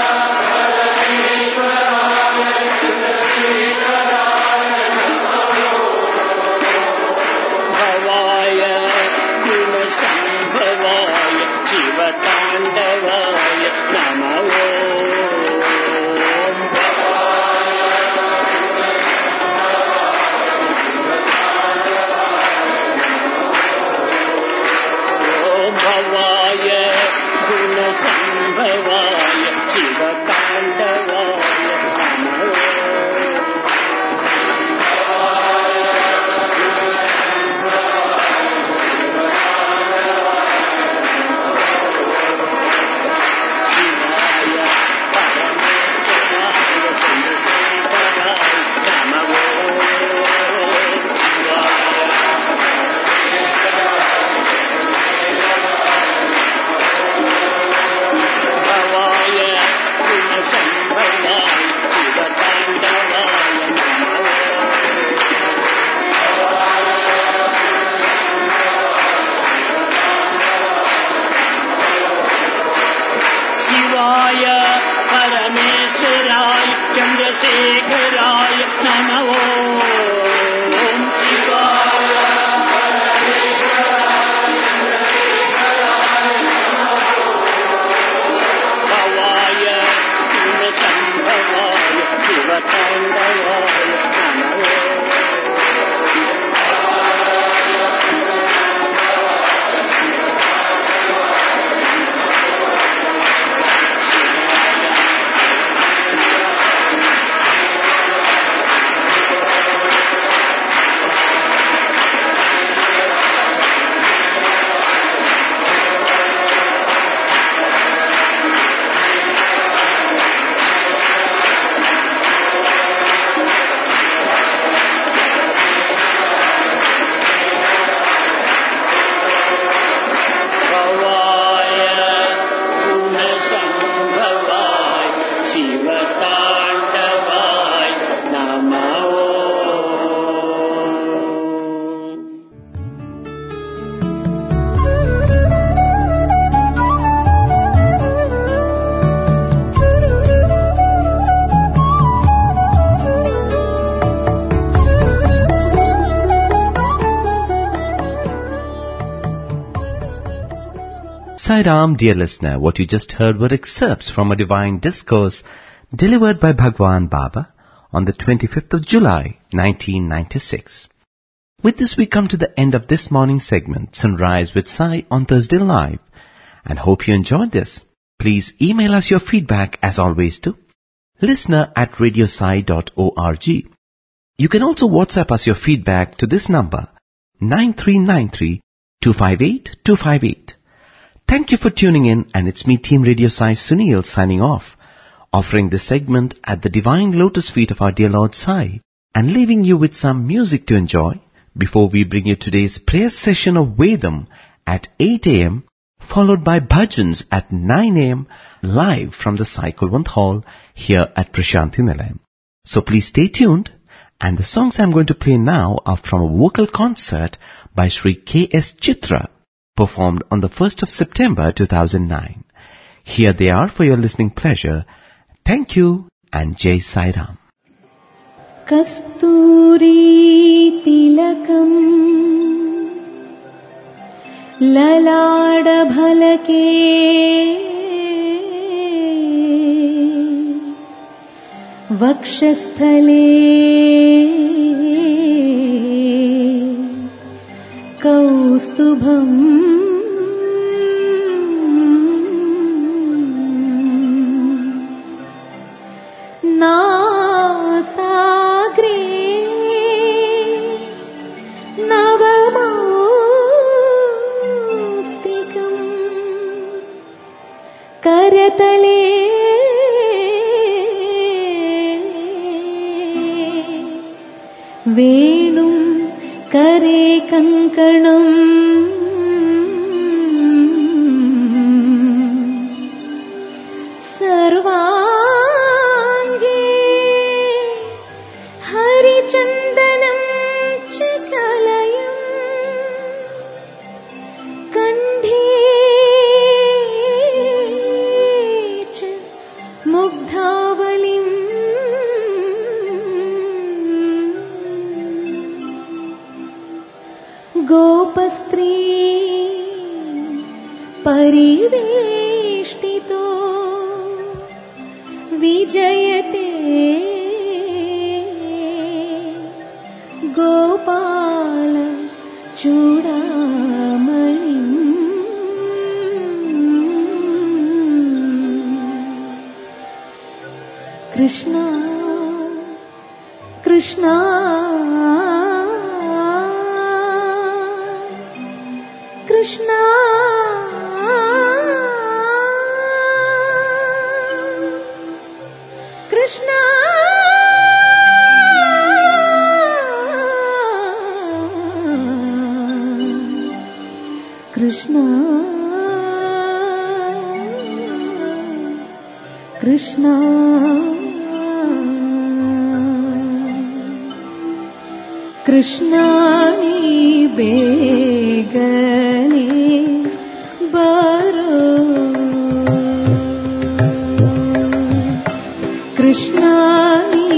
సంభవాయ శివతాండవాయ నమో. ఓం భవాయ గుణసంభవాయ శివతాండవాయ నమో. శివాయ చంద్రశేఖరాయ నమః ఓం శివాయ భవాయ సంభవాయ శివతాండవాయ నమః Sai Ram, dear listener, what you just heard were excerpts from a divine discourse delivered by Bhagwan Baba on the twenty-fifth of July, nineteen ninety-six. With this we come to the end of this morning's segment, Sunrise with Sai on Thursday Live, and hope you enjoyed this. Please email us your feedback as always to listener at radiosai dot org. You can also WhatsApp us your feedback to this number, nine three nine three, two five eight, two five eight. Thank you for tuning in, and it's me, Team Radio Sai Sunil, signing off, offering this segment at the divine lotus feet of our dear Lord Sai, and leaving you with some music to enjoy before we bring you today's prayer session of Vedam at eight a.m., followed by bhajans at nine a.m. live from the Sai Kulwant Hall here at Prashanthi Nilayam. So please stay tuned, and the songs I'm going to play now are from a vocal concert by Shri K S Chitra, performed on the first of September two thousand nine. Here they are for your listening pleasure. Thank you and Jai Sai Ram. Kasturi tilakam lalada bhalake vakshasthale kaustubham नासाग्रे नवमौक्तिकम् करतले वेणुं करे कङ्कणम् सर्वा चन्दनं च कलयम् कण्ठे च मुग्धावलिम् गोपस्त्री परिवेष्टितो विजयते Gopal Chudamani Krishna Krishna Krishna Krishna Krishna, Krishna, Krishna ni begane baro, Krishna ni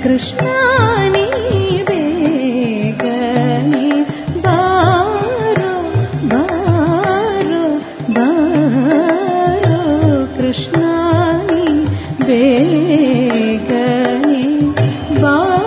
Krishna ನೀ ಬೇಗನೆ ಬಾರೋ ಬಾರೋ ಬಾರೋ ಕೃಷ್ಣ ನೀ ಬೇಗನೆ ಬಾರೋ.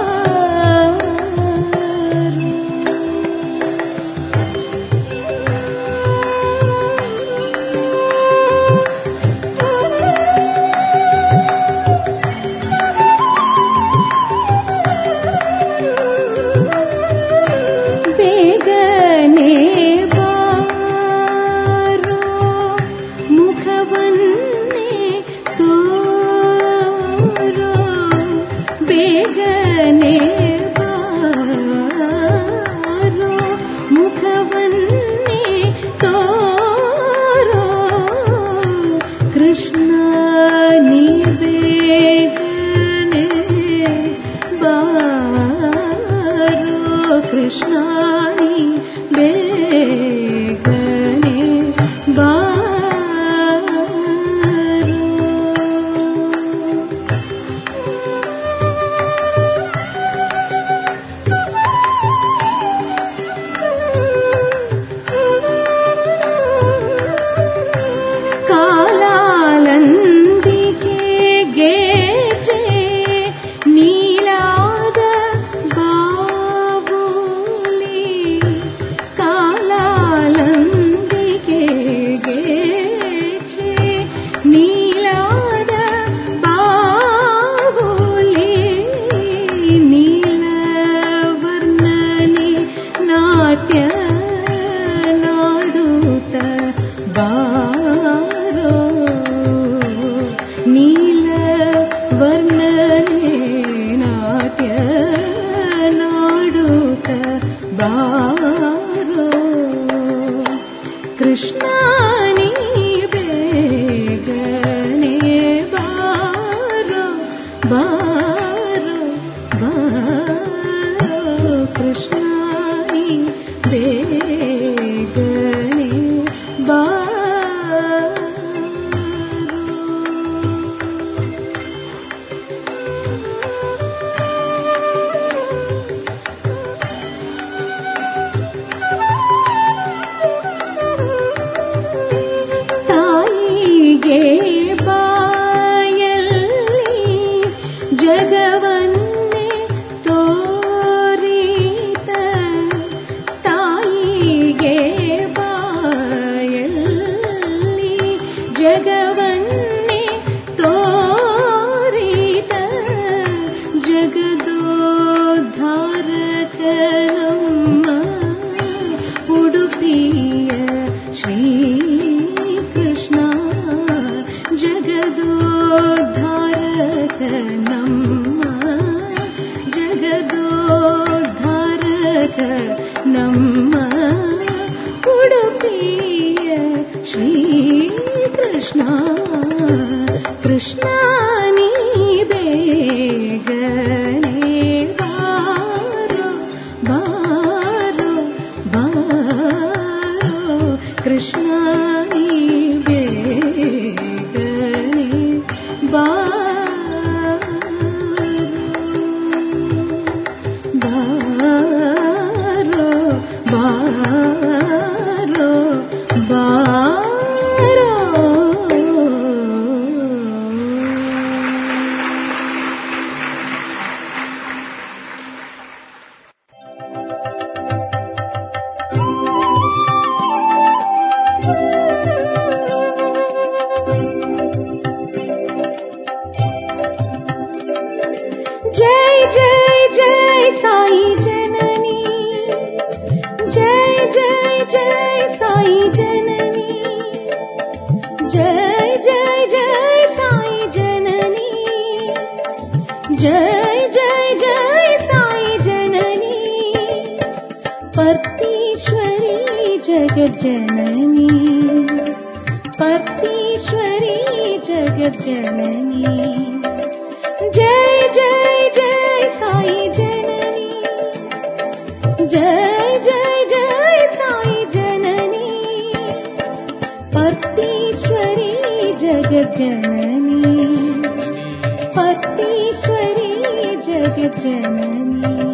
జగజ్జననీ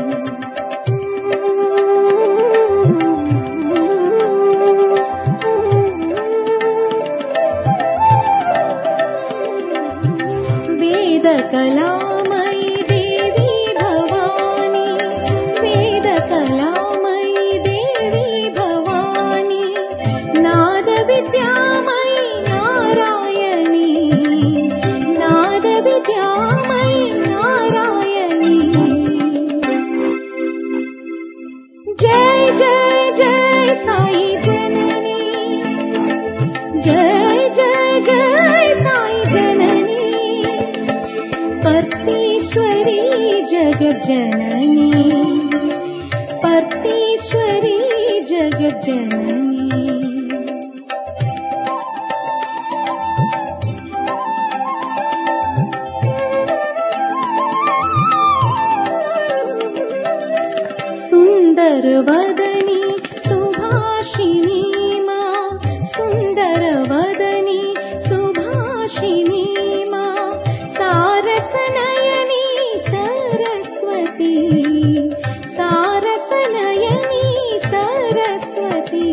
వేద కళామయీ దేవి భవాని వేద కళామయీ దేవి భవాని నాద విద్యామయీ నారాయణి నాద విద్యామయీ నారాయణి జయ జయ జయ సాయి జనని జయ జయ జయ సాయి జనని పర్తీశ్వరీ జగజ్జననీ పర్తీశ్వరీ జగజ్జననీ సుందర వదనీ సుభాషిణీ మా సుందర వదనీ సుభాషిణీ మా సారసనయనీ సరస్వతి సారసనయనీ సరస్వతి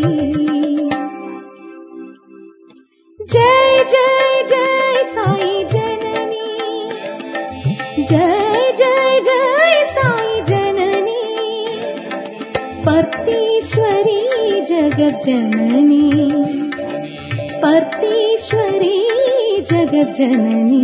జయ జయ జయ సాయి జననీ జయ జయ జయ సాయి జననీ పర్తీశ్వరీ జగజ్జననీ పర్తీశ్వరీ జగజ్జననీ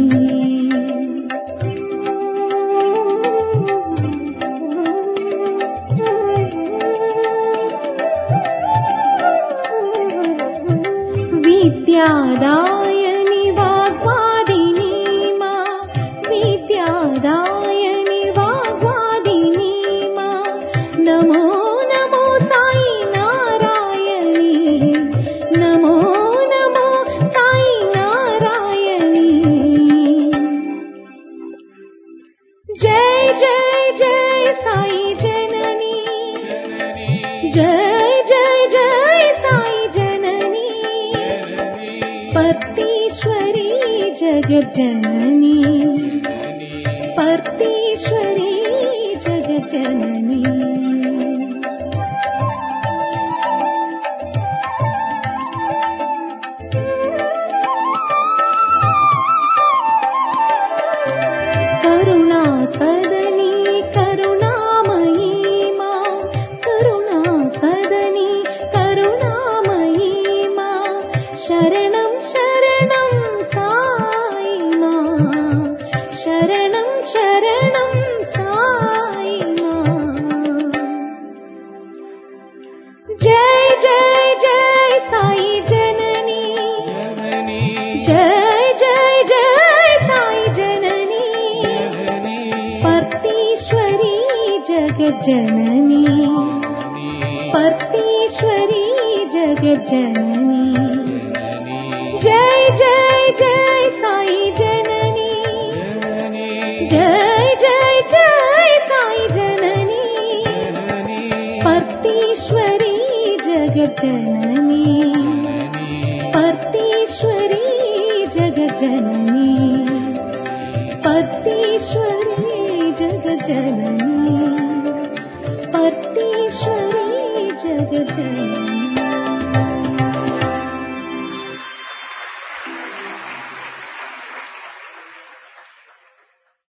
విద్యాదాయని వాగ్వాదిని మా విద్యాదాయని వాగ్వాదిని మా నమో నమో సాయి నారాయణి నమో నమో సాయి నారాయణి జయ జయ జయ సాయి జనని జయ జయ జయ సాయి జనని పర్తీశ్వరీ జగజ్జననీ పర్తీశ్వరీ జగజ్జననీ కరుణా సదనీ కరుణామయీ మా కరుణా సదనీ కరుణామయీ మా శరణం శరణం సాయి మా శరణం శరణం సాయి మా జయ జయ జయ సాయి జననీ జయ జయ జయ సాయి జననీ పర్తీశ్వరీ జగజ్జననీ పర్తీశ్వరీ జగజ్జననీ జయ జయ జయ సాయి జననీ జయ జయ జయ సాయి జననీ పర్తీశ్వరీ జగజ్జననీ పర్తీశ్వరీ జగజ్జననీ పర్తీశ్వరీ జగజ్జననీ